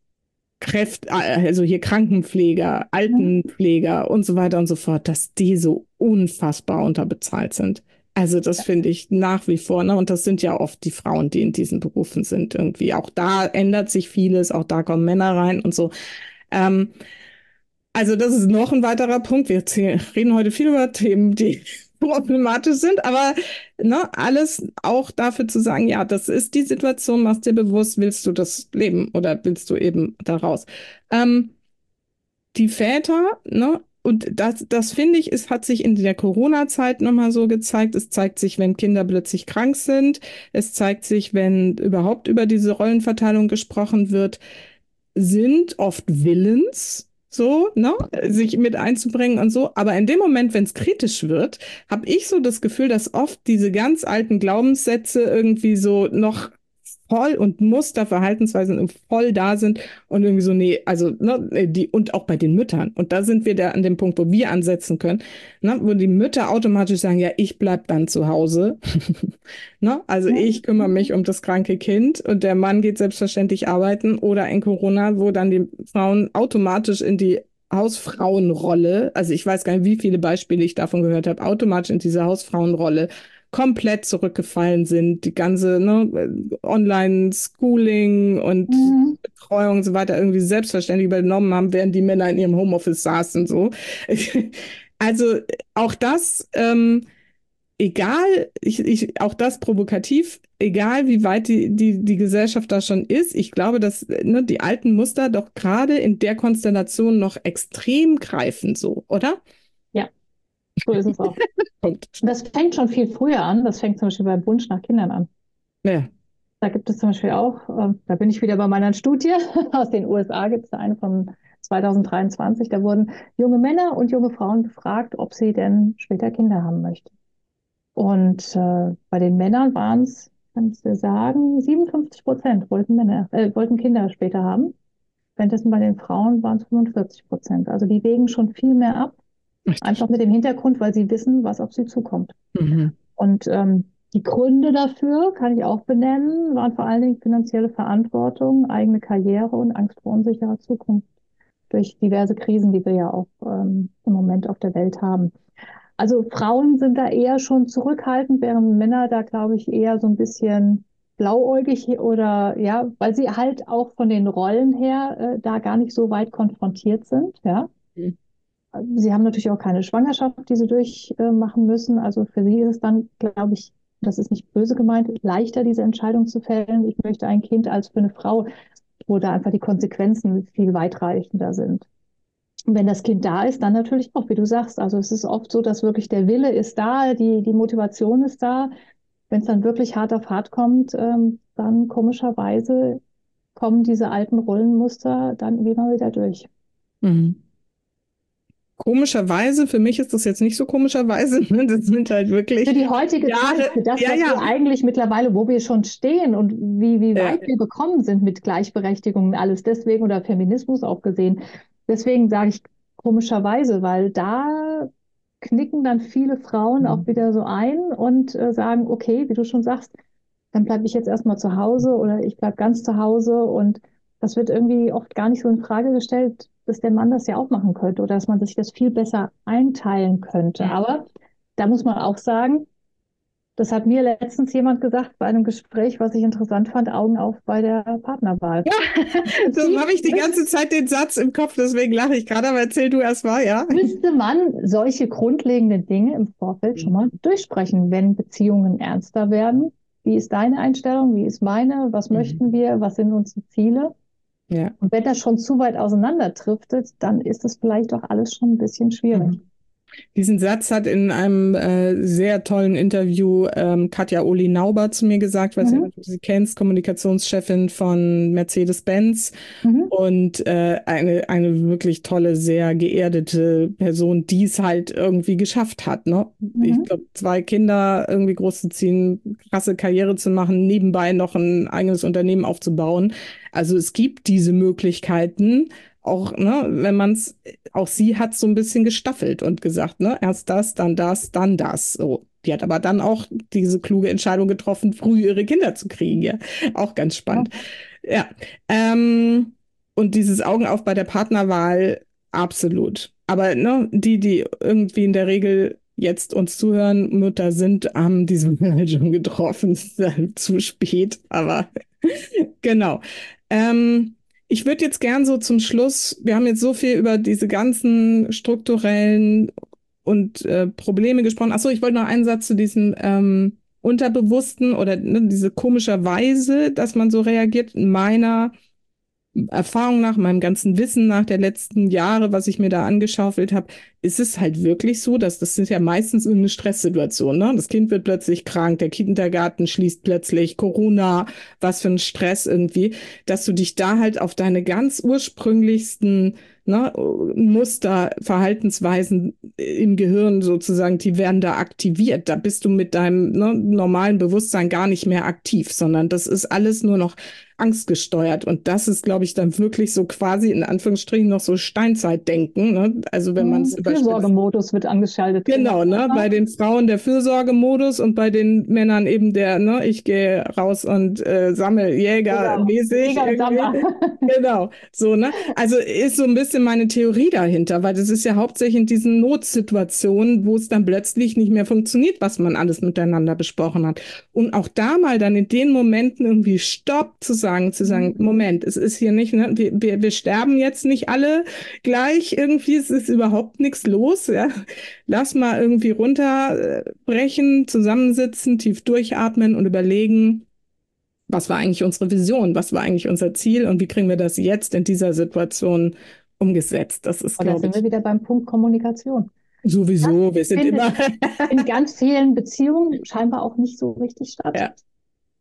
also hier Krankenpfleger, Mhm. Altenpfleger und so weiter und so fort, dass die so unfassbar unterbezahlt sind. Also das finde ich nach wie vor, und das sind ja oft die Frauen, die in diesen Berufen sind irgendwie. Auch da ändert sich vieles, auch da kommen Männer rein und so. Ähm, also das ist noch ein weiterer Punkt. Wir reden heute viel über Themen, die problematisch sind, aber alles auch dafür zu sagen, ja, das ist die Situation, machst dir bewusst, willst du das leben oder willst du eben da raus? Ähm, die Väter, und das finde ich, es hat sich in der Corona-Zeit nochmal so gezeigt. Es zeigt sich, wenn Kinder plötzlich krank sind. Es zeigt sich, wenn überhaupt über diese Rollenverteilung gesprochen wird, sind oft willens, so, sich mit einzubringen und so. Aber in dem Moment, wenn es kritisch wird, habe ich so das Gefühl, dass oft diese ganz alten Glaubenssätze irgendwie so noch voll und Muster, Verhaltensweisen voll da sind und irgendwie so, nee, also, und auch bei den Müttern. Und da sind wir da an dem Punkt, wo wir ansetzen können, wo die Mütter automatisch sagen, ja, ich bleib dann zu Hause. Also ich kümmere mich um das kranke Kind und der Mann geht selbstverständlich arbeiten oder in Corona, wo dann die Frauen automatisch in die Hausfrauenrolle, also ich weiß gar nicht, wie viele Beispiele ich davon gehört habe, automatisch in diese Hausfrauenrolle komplett zurückgefallen sind. Die ganze Online-Schooling und Mhm. Betreuung und so weiter irgendwie selbstverständlich übernommen haben, während die Männer in ihrem Homeoffice saßen. So. Also auch das, egal, auch das provokativ, egal wie weit die Gesellschaft da schon ist, ich glaube, dass die alten Muster doch gerade in der Konstellation noch extrem greifen, so, oder? Ja, so ist es auch. Punkt. Das fängt schon viel früher an. Das fängt zum Beispiel beim Wunsch nach Kindern an. Ja. Da gibt es zum Beispiel auch, da bin ich wieder bei meiner Studie, aus den USA gibt es eine von 2023, da wurden junge Männer und junge Frauen befragt, ob sie denn später Kinder haben möchten. Und bei den Männern waren es, kannst du sagen, 57% wollten Kinder später haben. Währenddessen bei den Frauen waren es 45%. Also die wägen schon viel mehr ab, einfach mit dem Hintergrund, weil sie wissen, was auf sie zukommt. Mhm. Und die Gründe dafür, kann ich auch benennen, waren vor allen Dingen finanzielle Verantwortung, eigene Karriere und Angst vor unsicherer Zukunft durch diverse Krisen, die wir ja auch im Moment auf der Welt haben. Also Frauen sind da eher schon zurückhaltend, während Männer da, glaube ich, eher so ein bisschen blauäugig oder ja, weil sie halt auch von den Rollen her da gar nicht so weit konfrontiert sind, ja. Mhm. Sie haben natürlich auch keine Schwangerschaft, die sie durchmachen müssen. Also für sie ist es dann, glaube ich, das ist nicht böse gemeint, leichter, diese Entscheidung zu fällen. Ich möchte ein Kind als für eine Frau, wo da einfach die Konsequenzen viel weitreichender sind. Und wenn das Kind da ist, dann natürlich auch, wie du sagst, also es ist oft so, dass wirklich der Wille ist da, die Motivation ist da. Wenn es dann wirklich hart auf hart kommt, dann komischerweise kommen diese alten Rollenmuster dann immer wieder durch. Mhm. Komischerweise, für mich ist das jetzt nicht so komischerweise, ne? Das sind halt wirklich für die heutige Jahre, Zeit, für das, was wir eigentlich mittlerweile, wo wir schon stehen und wie weit wir gekommen sind mit Gleichberechtigung und alles deswegen oder Feminismus auch gesehen. Deswegen sage ich komischerweise, weil da knicken dann viele Frauen auch wieder so ein und sagen, okay, wie du schon sagst, dann bleibe ich jetzt erstmal zu Hause oder ich bleibe ganz zu Hause und das wird irgendwie oft gar nicht so in Frage gestellt, dass der Mann das ja auch machen könnte oder dass man sich das viel besser einteilen könnte. Aber da muss man auch sagen, das hat mir letztens jemand gesagt bei einem Gespräch, was ich interessant fand, Augen auf bei der Partnerwahl. Ja, so habe ich die ganze Zeit den Satz im Kopf, deswegen lache ich gerade, aber erzähl du erst mal, ja. Müsste man solche grundlegenden Dinge im Vorfeld schon mal durchsprechen, wenn Beziehungen ernster werden? Wie ist deine Einstellung? Wie ist meine? Was möchten wir? Was sind unsere Ziele? Ja. Und wenn das schon zu weit auseinanderdriftet, dann ist das vielleicht auch alles schon ein bisschen schwierig. Diesen Satz hat in einem sehr tollen Interview Katja Oli-Nauber zu mir gesagt, weil du sie kennst, Kommunikationschefin von Mercedes-Benz und eine wirklich tolle, sehr geerdete Person, die es halt irgendwie geschafft hat. Ne? Ich glaube, 2 Kinder irgendwie großzuziehen, krasse Karriere zu machen, nebenbei noch ein eigenes Unternehmen aufzubauen. Also es gibt diese Möglichkeiten, auch, ne, wenn man es, auch sie hat so ein bisschen gestaffelt und gesagt, ne, erst das, dann das, dann das. So. Die hat aber dann auch diese kluge Entscheidung getroffen, früh ihre Kinder zu kriegen, ja. Auch ganz spannend. Ja. Und dieses Augen auf bei der Partnerwahl, absolut. Aber ne, die irgendwie in der Regel jetzt uns zuhören, Mütter sind, haben diese Wahl schon getroffen. Ist zu spät, aber genau. Ich würde jetzt gern so zum Schluss, wir haben jetzt so viel über diese ganzen strukturellen und Probleme gesprochen. Achso, ich wollte noch einen Satz zu diesem Unterbewussten oder ne, diese komischerweise, dass man so reagiert. In meiner Erfahrung nach, meinem ganzen Wissen nach der letzten Jahre, was ich mir da angeschaufelt habe, ist es halt wirklich so, dass das sind ja meistens eine Stresssituation, ne? Das Kind wird plötzlich krank, der Kindergarten schließt plötzlich, Corona, was für ein Stress irgendwie, dass du dich da halt auf deine ganz ursprünglichsten ne, Muster, Verhaltensweisen im Gehirn sozusagen, die werden da aktiviert. Da bist du mit deinem ne, normalen Bewusstsein gar nicht mehr aktiv, sondern das ist alles nur noch angstgesteuert. Und das ist, glaube ich, dann wirklich so quasi in Anführungsstrichen noch so Steinzeitdenken. Ne? Also wenn man es Fürsorgemodus wird angeschaltet. Genau, ne? Bei den Frauen der Fürsorgemodus und bei den Männern eben der, ne, ich gehe raus und sammle Jägermäßig. Genau, so, ne? Also ist so ein bisschen meine Theorie dahinter, weil das ist ja hauptsächlich in diesen Notsituationen, wo es dann plötzlich nicht mehr funktioniert, was man alles miteinander besprochen hat. Und auch da mal dann in den Momenten irgendwie Stopp zu sagen, Moment, es ist hier nicht, ne, wir sterben jetzt nicht alle gleich irgendwie, es ist überhaupt nichts los, ja. Lass mal irgendwie runterbrechen, zusammensitzen, tief durchatmen und überlegen, was war eigentlich unsere Vision, was war eigentlich unser Ziel und wie kriegen wir das jetzt in dieser Situation umgesetzt. Das ist, glaube ich. Da sind wir wieder beim Punkt Kommunikation. Sowieso, wir sind immer in ganz vielen Beziehungen scheinbar auch nicht so richtig statt. Ja.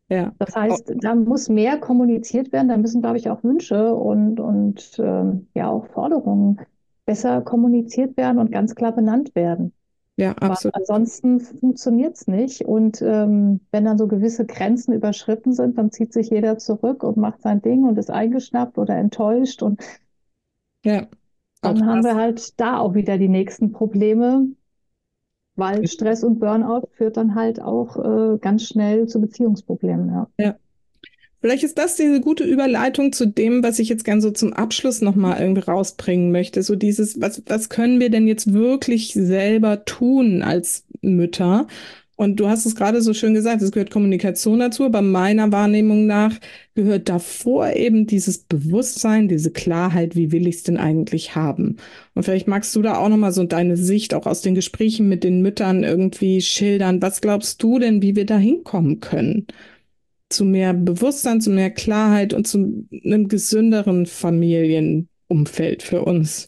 Ja. Das heißt, da muss mehr kommuniziert werden, da müssen, glaube ich, auch Wünsche und ja auch Forderungen besser kommuniziert werden und ganz klar benannt werden. Ja, Weil absolut. ansonsten funktioniert es nicht. Und wenn dann so gewisse Grenzen überschritten sind, dann zieht sich jeder zurück und macht sein Ding und ist eingeschnappt oder enttäuscht. Und Ja, auch dann haben wir das. halt da auch wieder die nächsten Probleme, weil Stress und Burnout führt dann halt auch ganz schnell zu Beziehungsproblemen. Ja. Ja. Vielleicht ist das diese gute Überleitung zu dem, was ich jetzt gern so zum Abschluss nochmal irgendwie rausbringen möchte. So dieses, was können wir denn jetzt wirklich selber tun als Mütter? Und du hast es gerade so schön gesagt, es gehört Kommunikation dazu, aber meiner Wahrnehmung nach gehört davor eben dieses Bewusstsein, diese Klarheit, wie will ich es denn eigentlich haben? Und vielleicht magst du da auch nochmal so deine Sicht auch aus den Gesprächen mit den Müttern irgendwie schildern. Was glaubst du denn, wie wir da hinkommen können? Zu mehr Bewusstsein, zu mehr Klarheit und zu einem gesünderen Familienumfeld für uns.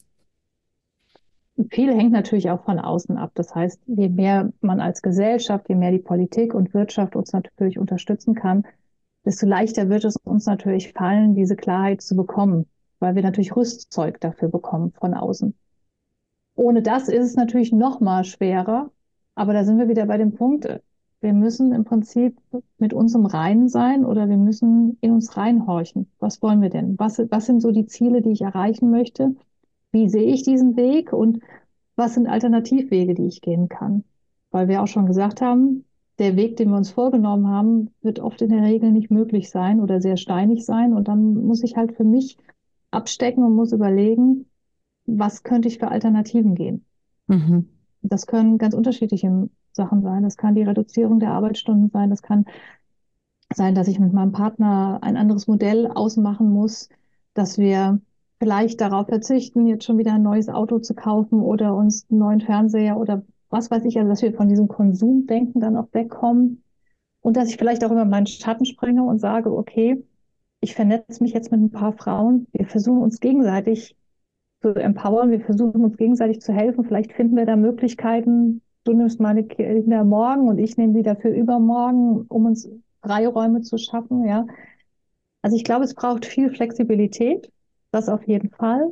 Viel hängt natürlich auch von außen ab. Das heißt, je mehr man als Gesellschaft, je mehr die Politik und Wirtschaft uns natürlich unterstützen kann, desto leichter wird es uns natürlich fallen, diese Klarheit zu bekommen, weil wir natürlich Rüstzeug dafür bekommen von außen. Ohne das ist es natürlich noch mal schwerer, aber da sind wir wieder bei dem Punkt, wir müssen im Prinzip mit uns im Reinen sein oder wir müssen in uns reinhorchen. Was wollen wir denn? Was sind so die Ziele, die ich erreichen möchte? Wie sehe ich diesen Weg und was sind Alternativwege, die ich gehen kann? Weil wir auch schon gesagt haben, der Weg, den wir uns vorgenommen haben, wird oft in der Regel nicht möglich sein oder sehr steinig sein. Und dann muss ich halt für mich abstecken und muss überlegen, was könnte ich für Alternativen gehen? Mhm. Das können ganz unterschiedliche Sachen sein. Das kann die Reduzierung der Arbeitsstunden sein. Das kann sein, dass ich mit meinem Partner ein anderes Modell ausmachen muss, dass wir vielleicht darauf verzichten, jetzt schon wieder ein neues Auto zu kaufen oder uns einen neuen Fernseher oder was weiß ich, also dass wir von diesem Konsumdenken dann auch wegkommen und dass ich vielleicht auch über meinen Schatten springe und sage, okay, ich vernetze mich jetzt mit ein paar Frauen, wir versuchen uns gegenseitig zu empowern, wir versuchen uns gegenseitig zu helfen, vielleicht finden wir da Möglichkeiten, du nimmst meine Kinder morgen und ich nehme sie dafür übermorgen, um uns Freiräume zu schaffen, ja. Also ich glaube, es braucht viel Flexibilität, das auf jeden Fall.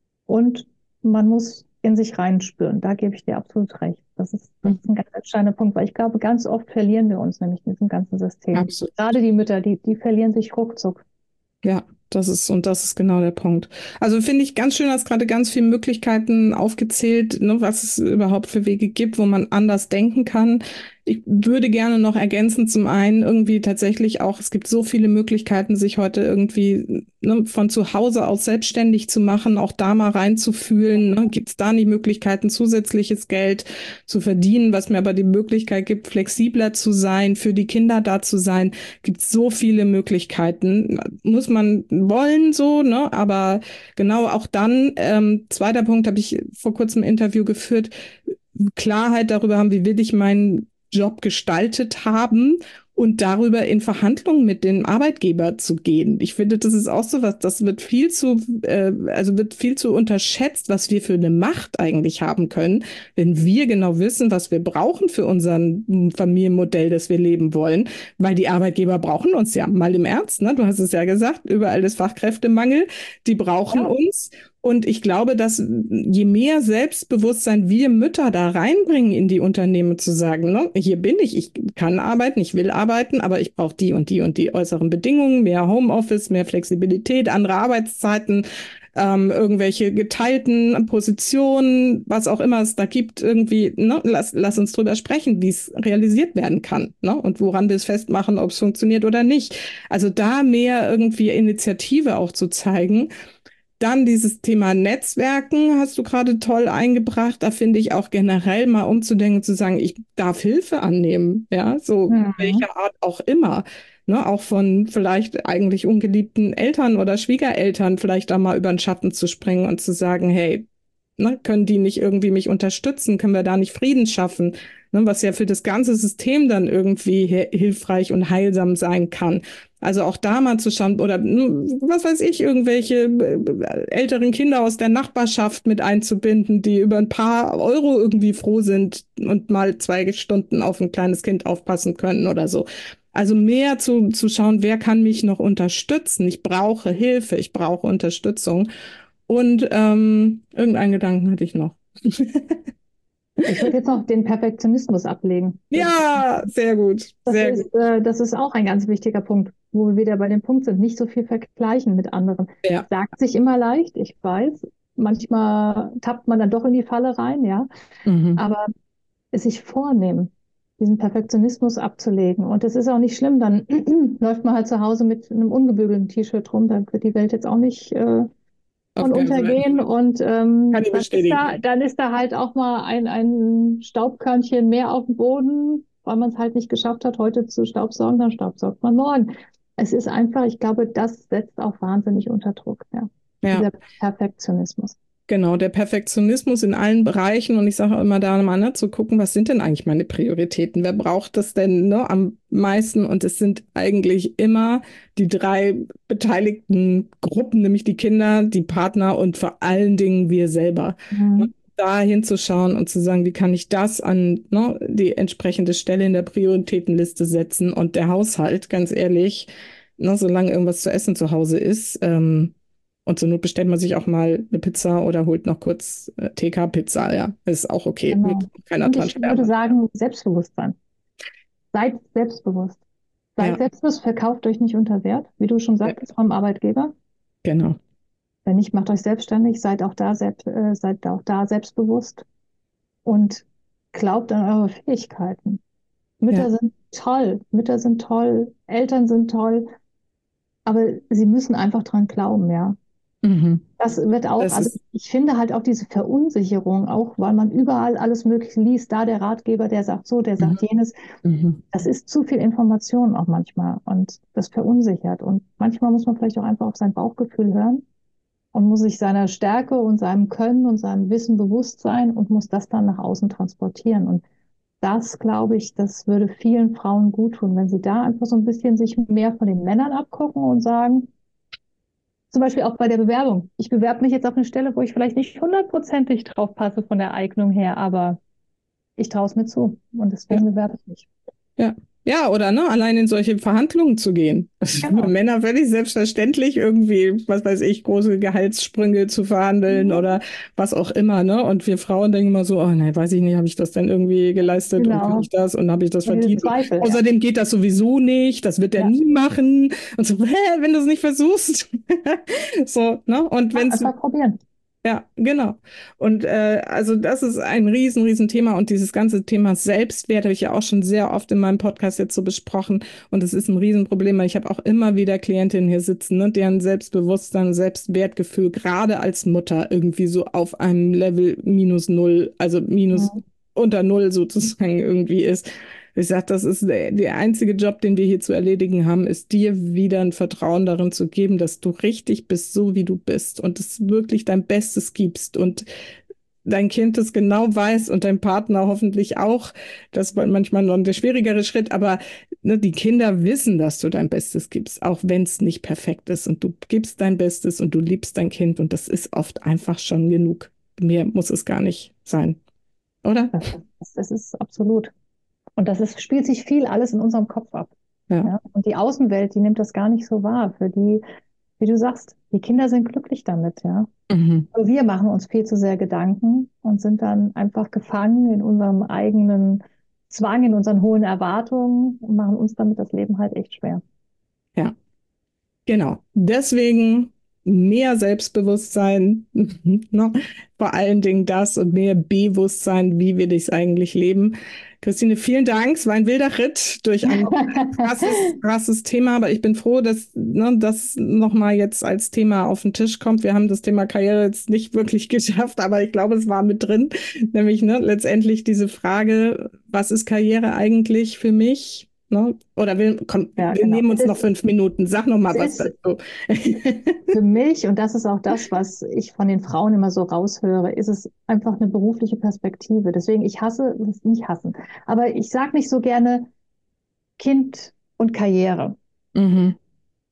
Und man muss in sich reinspüren. Da gebe ich dir absolut recht. Das ist ein ganz entscheidender Punkt, weil ich glaube, ganz oft verlieren wir uns nämlich in diesem ganzen System. Absolut. Gerade die Mütter, die verlieren sich ruckzuck. Ja, das ist genau der Punkt. Also finde ich ganz schön, hast gerade ganz viele Möglichkeiten aufgezählt, ne, was es überhaupt für Wege gibt, wo man anders denken kann. Ich würde gerne noch ergänzen, zum einen irgendwie tatsächlich auch, es gibt so viele Möglichkeiten, sich heute irgendwie von zu Hause aus selbstständig zu machen, auch da mal reinzufühlen. Ne? Gibt es da nicht Möglichkeiten, zusätzliches Geld zu verdienen, was mir aber die Möglichkeit gibt, flexibler zu sein, für die Kinder da zu sein? Gibt es so viele Möglichkeiten. Muss man wollen so, ne? Aber genau auch dann, zweiter Punkt, habe ich vor kurzem ein Interview geführt, Klarheit darüber haben, wie will ich meinen Job gestaltet haben und darüber in Verhandlungen mit dem Arbeitgeber zu gehen. Ich finde, das ist auch so was, das wird wird viel zu unterschätzt, was wir für eine Macht eigentlich haben können, wenn wir genau wissen, was wir brauchen für unser Familienmodell, das wir leben wollen, weil die Arbeitgeber brauchen uns ja, mal im Ernst, ne? Du hast es ja gesagt, überall ist Fachkräftemangel, die brauchen Ja, uns. Und ich glaube, dass je mehr Selbstbewusstsein wir Mütter da reinbringen in die Unternehmen, zu sagen, ne, hier bin ich kann arbeiten, ich will arbeiten, aber ich brauche die und die und die äußeren Bedingungen, mehr Homeoffice, mehr Flexibilität, andere Arbeitszeiten, irgendwelche geteilten Positionen, was auch immer es da gibt, irgendwie, ne, lass uns drüber sprechen, wie es realisiert werden kann, ne, und woran wir es festmachen, ob es funktioniert oder nicht. Also da mehr irgendwie Initiative auch zu zeigen. Dann dieses Thema Netzwerken hast du gerade toll eingebracht. Da finde ich auch generell mal umzudenken, zu sagen, ich darf Hilfe annehmen, ja, so mhm. welcher Art auch immer. Ne, auch von vielleicht eigentlich ungeliebten Eltern oder Schwiegereltern vielleicht da mal über den Schatten zu springen und zu sagen, hey, ne, können die nicht irgendwie mich unterstützen? Können wir da nicht Frieden schaffen? Ne, was ja für das ganze System dann irgendwie hilfreich und heilsam sein kann. Also auch da mal zu schauen oder was weiß ich, irgendwelche älteren Kinder aus der Nachbarschaft mit einzubinden, die über ein paar Euro irgendwie froh sind und mal 2 Stunden auf ein kleines Kind aufpassen können oder so. Also mehr zu schauen, wer kann mich noch unterstützen? Ich brauche Hilfe, ich brauche Unterstützung. Und irgendeinen Gedanken hatte ich noch. Ich würde jetzt noch den Perfektionismus ablegen. Ja, sehr gut, sehr gut. Das ist auch ein ganz wichtiger Punkt, wo wir wieder bei dem Punkt sind, nicht so viel vergleichen mit anderen. Ja. Sagt sich immer leicht, ich weiß. Manchmal tappt man dann doch in die Falle rein, ja. Aber es sich vornehmen, diesen Perfektionismus abzulegen. Und es ist auch nicht schlimm, dann läuft man halt zu Hause mit einem ungebügelten T-Shirt rum, dann wird die Welt jetzt auch nicht von untergehen. Und dann ist da halt auch mal ein Staubkörnchen mehr auf dem Boden, weil man es halt nicht geschafft hat, heute zu staubsaugen, dann staubsaugt man morgen. Es ist einfach, ich glaube, das setzt auch wahnsinnig unter Druck, ja. Dieser Perfektionismus. Genau, der Perfektionismus in allen Bereichen. Und ich sage auch immer da mal, ne, zu gucken, was sind denn eigentlich meine Prioritäten? Wer braucht das denn am meisten? Und es sind eigentlich immer die 3 beteiligten Gruppen, nämlich die Kinder, die Partner und vor allen Dingen wir selber. Da hinzuschauen und zu sagen, wie kann ich das an die entsprechende Stelle in der Prioritätenliste setzen? Und der Haushalt, ganz ehrlich, solange irgendwas zu essen zu Hause ist, und zur Not bestellt man sich auch mal eine Pizza oder holt noch kurz TK-Pizza, ja. Ist auch okay. Genau. Keiner und ich würde sagen, Selbstbewusstsein. Seid selbstbewusst. Seid selbstbewusst, verkauft euch nicht unter Wert, wie du schon sagtest, vom Arbeitgeber. Genau. Wenn nicht, macht euch selbstständig, seid auch da selbstbewusst und glaubt an eure Fähigkeiten. Mütter sind toll, Eltern sind toll, aber sie müssen einfach dran glauben, ja. Das wird auch, also ich finde halt auch diese Verunsicherung, auch weil man überall alles Mögliche liest, da der Ratgeber, der sagt so, der sagt jenes. Das ist zu viel Information auch manchmal und das verunsichert. Und manchmal muss man vielleicht auch einfach auf sein Bauchgefühl hören und muss sich seiner Stärke und seinem Können und seinem Wissen bewusst sein und muss das dann nach außen transportieren. Und das, glaube ich, das würde vielen Frauen gut tun, wenn sie da einfach so ein bisschen sich mehr von den Männern abgucken und sagen, zum Beispiel auch bei der Bewerbung. Ich bewerbe mich jetzt auf eine Stelle, wo ich vielleicht nicht 100%ig drauf passe von der Eignung her, aber ich traue es mir zu und deswegen bewerbe ich mich. Ja, oder allein in solche Verhandlungen zu gehen. Das ist für Männer völlig selbstverständlich, irgendwie, was weiß ich, große Gehaltssprünge zu verhandeln oder was auch immer, ne? Und wir Frauen denken immer so, oh ne, weiß ich nicht, habe ich das denn irgendwie geleistet und kann ich das und habe ich das verdient? Zweifel, außerdem geht das sowieso nicht, das wird er nie machen. Und so, wenn du es nicht versuchst. So, ne? Und wenn es probieren. Ja, genau. Und also das ist ein riesen Thema und dieses ganze Thema Selbstwert habe ich ja auch schon sehr oft in meinem Podcast jetzt so besprochen und es ist ein Riesenproblem, weil ich habe auch immer wieder Klientinnen hier sitzen, ne, deren Selbstbewusstsein, Selbstwertgefühl gerade als Mutter irgendwie so auf einem Level -0, also unter 0 sozusagen irgendwie ist. Ich sage, das ist der einzige Job, den wir hier zu erledigen haben, ist dir wieder ein Vertrauen darin zu geben, dass du richtig bist, so wie du bist und es wirklich dein Bestes gibst und dein Kind es genau weiß und dein Partner hoffentlich auch. Das war manchmal noch der schwierigere Schritt, aber die Kinder wissen, dass du dein Bestes gibst, auch wenn es nicht perfekt ist und du gibst dein Bestes und du liebst dein Kind und das ist oft einfach schon genug. Mehr muss es gar nicht sein, oder? Das ist absolut. Und spielt sich viel alles in unserem Kopf ab. Ja? Und die Außenwelt, die nimmt das gar nicht so wahr. Für die, wie du sagst, die Kinder sind glücklich damit, ja. Aber wir machen uns viel zu sehr Gedanken und sind dann einfach gefangen in unserem eigenen Zwang, in unseren hohen Erwartungen und machen uns damit das Leben halt echt schwer. Ja, genau. Deswegen mehr Selbstbewusstsein, vor allen Dingen das und mehr Bewusstsein, wie wir das eigentlich leben. Christine, vielen Dank. Es war ein wilder Ritt durch ein krasses Thema, aber ich bin froh, dass das nochmal jetzt als Thema auf den Tisch kommt. Wir haben das Thema Karriere jetzt nicht wirklich geschafft, aber ich glaube, es war mit drin. Nämlich letztendlich diese Frage, was ist Karriere eigentlich für mich? Ne? Oder wir nehmen uns noch 5 Minuten. Sag noch mal was dazu. Für mich, und das ist auch das, was ich von den Frauen immer so raushöre, ist es einfach eine berufliche Perspektive. Deswegen, ich hasse, nicht hassen, aber ich sage nicht so gerne Kind und Karriere.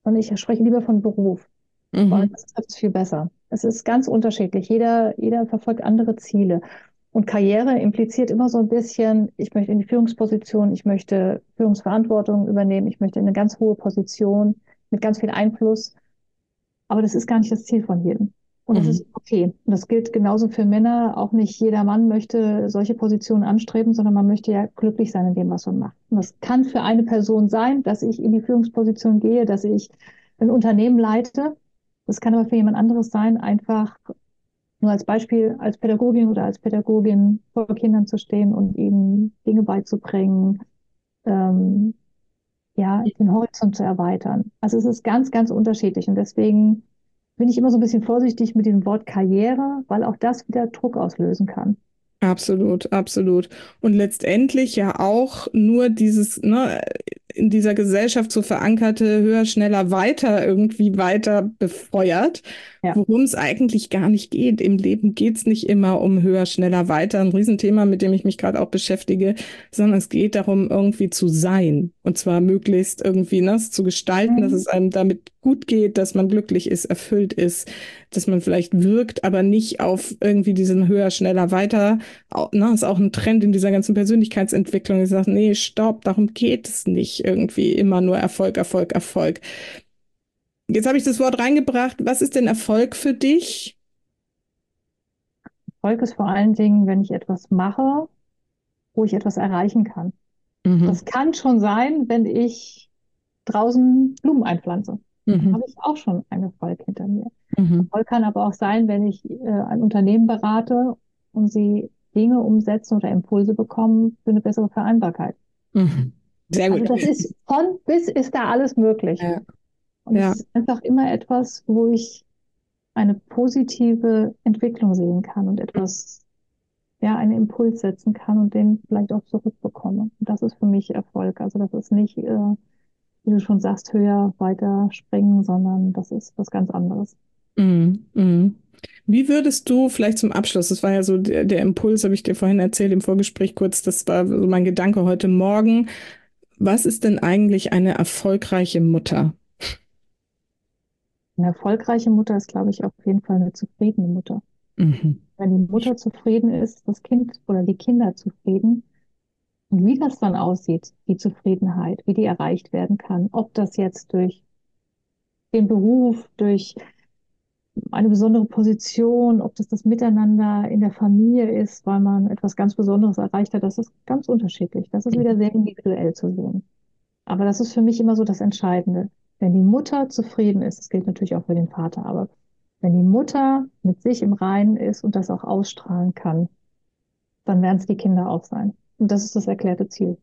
Und ich spreche lieber von Beruf, weil das ist viel besser. Es ist ganz unterschiedlich. Jeder verfolgt andere Ziele. Und Karriere impliziert immer so ein bisschen, ich möchte in die Führungsposition, ich möchte Führungsverantwortung übernehmen, ich möchte in eine ganz hohe Position mit ganz viel Einfluss. Aber das ist gar nicht das Ziel von jedem. Und das ist okay. Und das gilt genauso für Männer. Auch nicht jeder Mann möchte solche Positionen anstreben, sondern man möchte ja glücklich sein in dem, was man macht. Und das kann für eine Person sein, dass ich in die Führungsposition gehe, dass ich ein Unternehmen leite. Das kann aber für jemand anderes sein, einfach nur als Beispiel, als Pädagogin oder als Pädagogin vor Kindern zu stehen und ihnen Dinge beizubringen, ähm, ja, den Horizont zu erweitern. Also es ist ganz, ganz unterschiedlich. Und deswegen bin ich immer so ein bisschen vorsichtig mit dem Wort Karriere, weil auch das wieder Druck auslösen kann. Absolut, absolut. Und letztendlich ja auch nur dieses, ne, in dieser Gesellschaft so verankerte höher, schneller, weiter irgendwie weiter befeuert, Ja. worum es eigentlich gar nicht geht. Im Leben geht es nicht immer um höher, schneller, weiter, ein Riesenthema, mit dem ich mich gerade auch beschäftige, sondern es geht darum, irgendwie zu sein. Und zwar möglichst irgendwie, ne, es zu gestalten, dass es einem damit gut geht, dass man glücklich ist, erfüllt ist, dass man vielleicht wirkt, aber nicht auf irgendwie diesen höher, schneller, weiter. Ne, ist auch ein Trend in dieser ganzen Persönlichkeitsentwicklung. Ich sage, nee, stopp, darum geht es nicht irgendwie immer nur Erfolg, Erfolg, Erfolg. Jetzt habe ich das Wort reingebracht. Was ist denn Erfolg für dich? Erfolg ist vor allen Dingen, wenn ich etwas mache, wo ich etwas erreichen kann. Das kann schon sein, wenn ich draußen Blumen einpflanze. Dann habe ich auch schon einen Erfolg hinter mir. Erfolg kann aber auch sein, wenn ich ein Unternehmen berate und sie Dinge umsetzen oder Impulse bekommen für eine bessere Vereinbarkeit. Sehr gut. Also das ist von bis ist da alles möglich. Ja. Und Ja. es ist einfach immer etwas, wo ich eine positive Entwicklung sehen kann und etwas, ja, einen Impuls setzen kann und den vielleicht auch zurückbekomme. Und das ist für mich Erfolg. Also das ist nicht, wie du schon sagst, höher, weiter springen, sondern das ist was ganz anderes. Wie würdest du vielleicht zum Abschluss, das war ja so der Impuls, habe ich dir vorhin erzählt im Vorgespräch kurz, das war so mein Gedanke heute Morgen. Was ist denn eigentlich eine erfolgreiche Mutter? Eine erfolgreiche Mutter ist, glaube ich, auf jeden Fall eine zufriedene Mutter. Wenn die Mutter zufrieden ist, das Kind oder die Kinder zufrieden. Und wie das dann aussieht, die Zufriedenheit, wie die erreicht werden kann, ob das jetzt durch den Beruf, durch eine besondere Position, ob das das Miteinander in der Familie ist, weil man etwas ganz Besonderes erreicht hat, das ist ganz unterschiedlich. Das ist wieder sehr individuell zu sehen. Aber das ist für mich immer so das Entscheidende. Wenn die Mutter zufrieden ist, das gilt natürlich auch für den Vater, aber wenn die Mutter mit sich im Reinen ist und das auch ausstrahlen kann, dann werden es die Kinder auch sein. Und das ist das erklärte Ziel.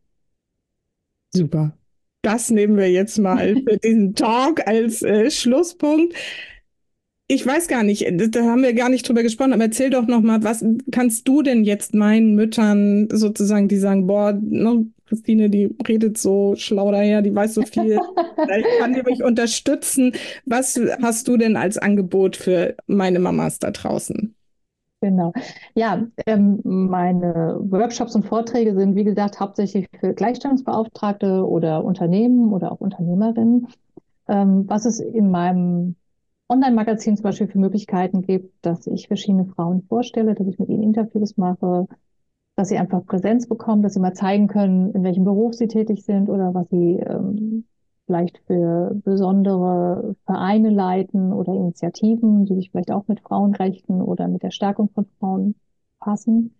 Super. Das nehmen wir jetzt mal für diesen Talk als Schlusspunkt. Ich weiß gar nicht, da haben wir gar nicht drüber gesprochen, aber erzähl doch noch mal, was kannst du denn jetzt meinen Müttern sozusagen, die sagen, boah, ne, Christine, die redet so schlau daher, die weiß so viel, vielleicht kann die mich unterstützen. Was hast du denn als Angebot für meine Mamas da draußen? Genau. Ja, meine Workshops und Vorträge sind, wie gesagt, hauptsächlich für Gleichstellungsbeauftragte oder Unternehmen oder auch Unternehmerinnen. Was es in meinem Online-Magazin zum Beispiel für Möglichkeiten gibt, dass ich verschiedene Frauen vorstelle, dass ich mit ihnen Interviews mache, dass sie einfach Präsenz bekommen, dass sie mal zeigen können, in welchem Beruf sie tätig sind oder was sie vielleicht für besondere Vereine leiten oder Initiativen, die sich vielleicht auch mit Frauenrechten oder mit der Stärkung von Frauen passen.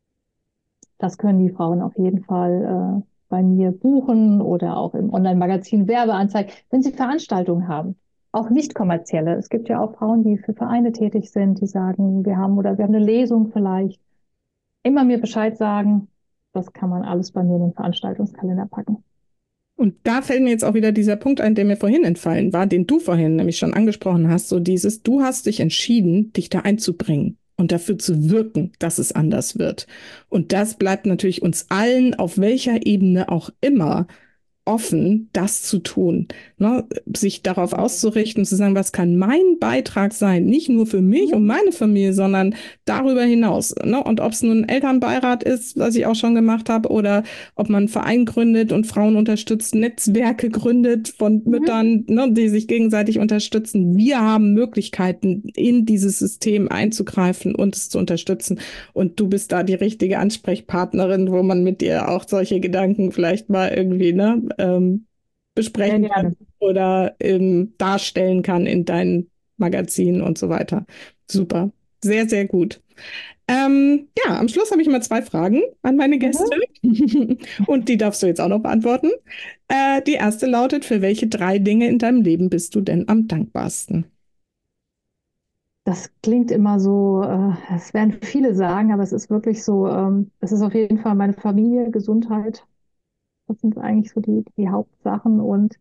Das können die Frauen auf jeden Fall bei mir buchen oder auch im Online-Magazin Werbeanzeigen, wenn sie Veranstaltungen haben. Auch nicht kommerzielle. Es gibt ja auch Frauen, die für Vereine tätig sind, die sagen, wir haben eine Lesung vielleicht. Immer mir Bescheid sagen. Das kann man alles bei mir in den Veranstaltungskalender packen. Und da fällt mir jetzt auch wieder dieser Punkt ein, der mir vorhin entfallen war, den du vorhin nämlich schon angesprochen hast, so dieses, du hast dich entschieden, dich da einzubringen und dafür zu wirken, dass es anders wird. Und das bleibt natürlich uns allen, auf welcher Ebene auch immer, offen, das zu tun, ne? Sich darauf auszurichten, zu sagen, was kann mein Beitrag sein, nicht nur für mich und meine Familie, sondern darüber hinaus, ne? Und ob es nun ein Elternbeirat ist, was ich auch schon gemacht habe, oder ob man einen Verein gründet und Frauen unterstützt, Netzwerke gründet von Müttern, ne, die sich gegenseitig unterstützen. Wir haben Möglichkeiten, in dieses System einzugreifen und es zu unterstützen. Und du bist da die richtige Ansprechpartnerin, wo man mit dir auch solche Gedanken vielleicht mal irgendwie besprechen kann oder darstellen kann in deinen Magazinen und so weiter. Super, sehr, sehr gut. Ja, am Schluss habe ich immer 2 Fragen an meine Gäste und die darfst du jetzt auch noch beantworten. Die erste lautet, für welche 3 Dinge in deinem Leben bist du denn am dankbarsten? Das klingt immer so, es werden viele sagen, aber es ist wirklich so, es ist auf jeden Fall meine Familie, Gesundheit. Das sind eigentlich so die Hauptsachen und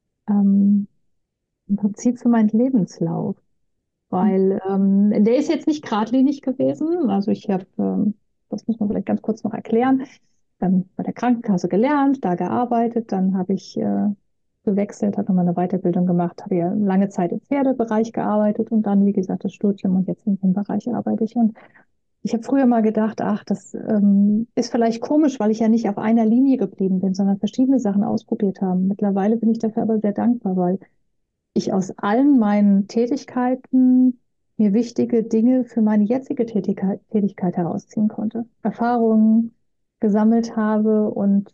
im Prinzip für meinen Lebenslauf. Weil der ist jetzt nicht geradlinig gewesen. Also ich habe, das muss man vielleicht ganz kurz noch erklären, bei der Krankenkasse gelernt, da gearbeitet, dann habe ich gewechselt, habe nochmal eine Weiterbildung gemacht, habe ja lange Zeit im Pferdebereich gearbeitet und dann, wie gesagt, das Studium und jetzt in dem Bereich arbeite ich. Und ich habe früher mal gedacht, ach, das ist vielleicht komisch, weil ich ja nicht auf einer Linie geblieben bin, sondern verschiedene Sachen ausprobiert habe. Mittlerweile bin ich dafür aber sehr dankbar, weil ich aus allen meinen Tätigkeiten mir wichtige Dinge für meine jetzige Tätigkeit herausziehen konnte. Erfahrungen gesammelt habe und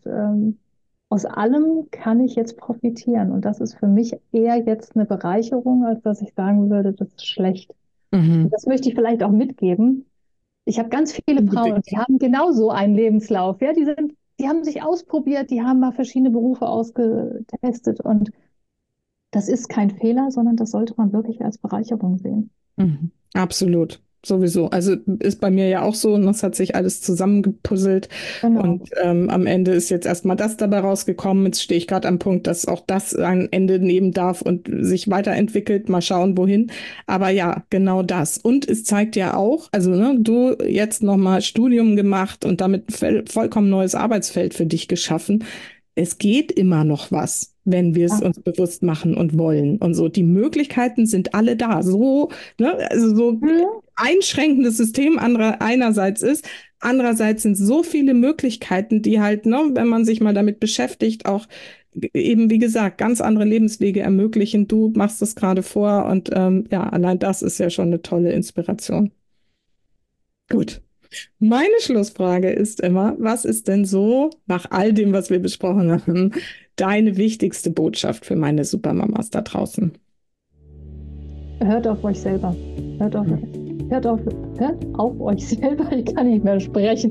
aus allem kann ich jetzt profitieren. Und das ist für mich eher jetzt eine Bereicherung, als dass ich sagen würde, das ist schlecht. Und das möchte ich vielleicht auch mitgeben. Ich habe ganz viele Frauen, die haben genauso einen Lebenslauf. Ja, die haben sich ausprobiert, die haben mal verschiedene Berufe ausgetestet und das ist kein Fehler, sondern das sollte man wirklich als Bereicherung sehen. Absolut, sowieso. Also ist bei mir ja auch so und das hat sich alles zusammengepuzzelt. Genau. Und am Ende ist jetzt erstmal das dabei rausgekommen. Jetzt stehe ich gerade am Punkt, dass auch das ein Ende nehmen darf und sich weiterentwickelt. Mal schauen, wohin. Aber ja, genau das. Und es zeigt ja auch, also ne, du jetzt nochmal Studium gemacht und damit vollkommen neues Arbeitsfeld für dich geschaffen. Es geht immer noch was, wenn wir es uns bewusst machen und wollen und so. Die Möglichkeiten sind alle da. So, ne, also so einschränkendes System einerseits ist, andererseits sind so viele Möglichkeiten, die halt, ne, wenn man sich mal damit beschäftigt, auch eben, wie gesagt, ganz andere Lebenswege ermöglichen. Du machst das gerade vor und ja, allein das ist ja schon eine tolle Inspiration. Gut. Meine Schlussfrage ist immer, was ist denn so, nach all dem, was wir besprochen haben, deine wichtigste Botschaft für meine Supermamas da draußen? Hört auf euch selber. Hört auf euch selber. Ich kann nicht mehr sprechen.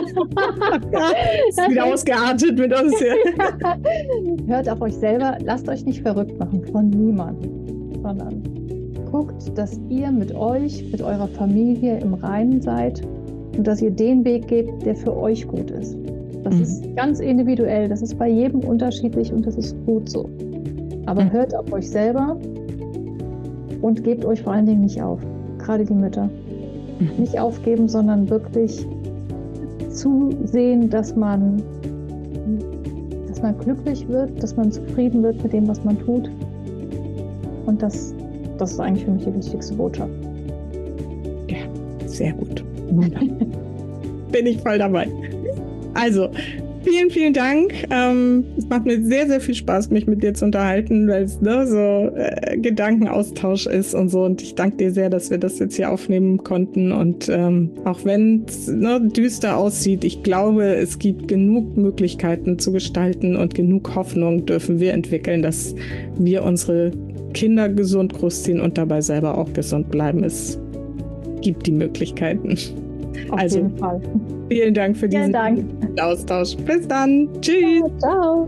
Ist wieder ausgeartet mit uns hier. Hört auf euch selber. Lasst euch nicht verrückt machen von niemandem, sondern guckt, dass ihr mit euch, mit eurer Familie im Reinen seid. Und dass ihr den Weg gebt, der für euch gut ist. Das ist ganz individuell, das ist bei jedem unterschiedlich und das ist gut so. Aber hört auf euch selber und gebt euch vor allen Dingen nicht auf. Gerade die Mütter. Nicht aufgeben, sondern wirklich zusehen, dass man glücklich wird, dass man zufrieden wird mit dem, was man tut. Und das ist eigentlich für mich die wichtigste Botschaft. Ja, sehr gut. Bin ich voll dabei. Also, vielen, vielen Dank. Es macht mir sehr, sehr viel Spaß, mich mit dir zu unterhalten, weil es so Gedankenaustausch ist und so. Und ich danke dir sehr, dass wir das jetzt hier aufnehmen konnten. Und auch wenn es düster aussieht, ich glaube, es gibt genug Möglichkeiten zu gestalten und genug Hoffnung dürfen wir entwickeln, dass wir unsere Kinder gesund großziehen und dabei selber auch gesund bleiben. Es gibt die Möglichkeiten. Auf jeden Fall. Vielen Dank für diesen Austausch. Bis dann. Tschüss. Ja, ciao.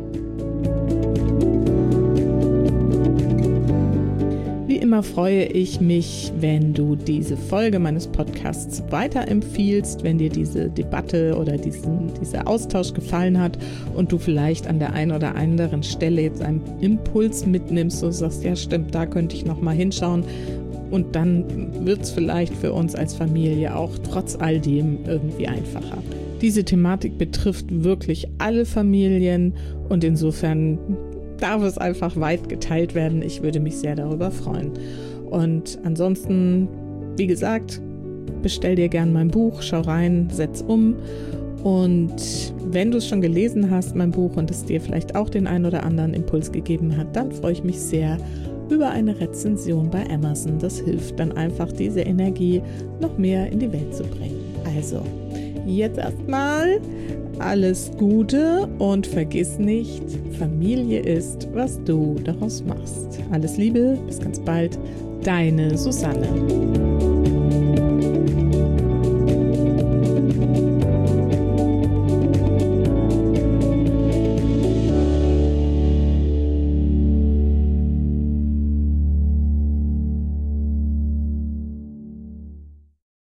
Wie immer freue ich mich, wenn du diese Folge meines Podcasts weiterempfiehlst, wenn dir diese Debatte oder dieser Austausch gefallen hat und du vielleicht an der einen oder anderen Stelle jetzt einen Impuls mitnimmst und sagst, ja stimmt, da könnte ich noch mal hinschauen. Und dann wird es vielleicht für uns als Familie auch trotz all dem irgendwie einfacher. Diese Thematik betrifft wirklich alle Familien und insofern darf es einfach weit geteilt werden. Ich würde mich sehr darüber freuen. Und ansonsten, wie gesagt, bestell dir gern mein Buch, schau rein, setz um. Und wenn du es schon gelesen hast, mein Buch, und es dir vielleicht auch den ein oder anderen Impuls gegeben hat, dann freue ich mich sehr über eine Rezension bei Amazon. Das hilft dann einfach, diese Energie noch mehr in die Welt zu bringen. Also, jetzt erstmal alles Gute und vergiss nicht, Familie ist, was du daraus machst. Alles Liebe, bis ganz bald, deine Susanne.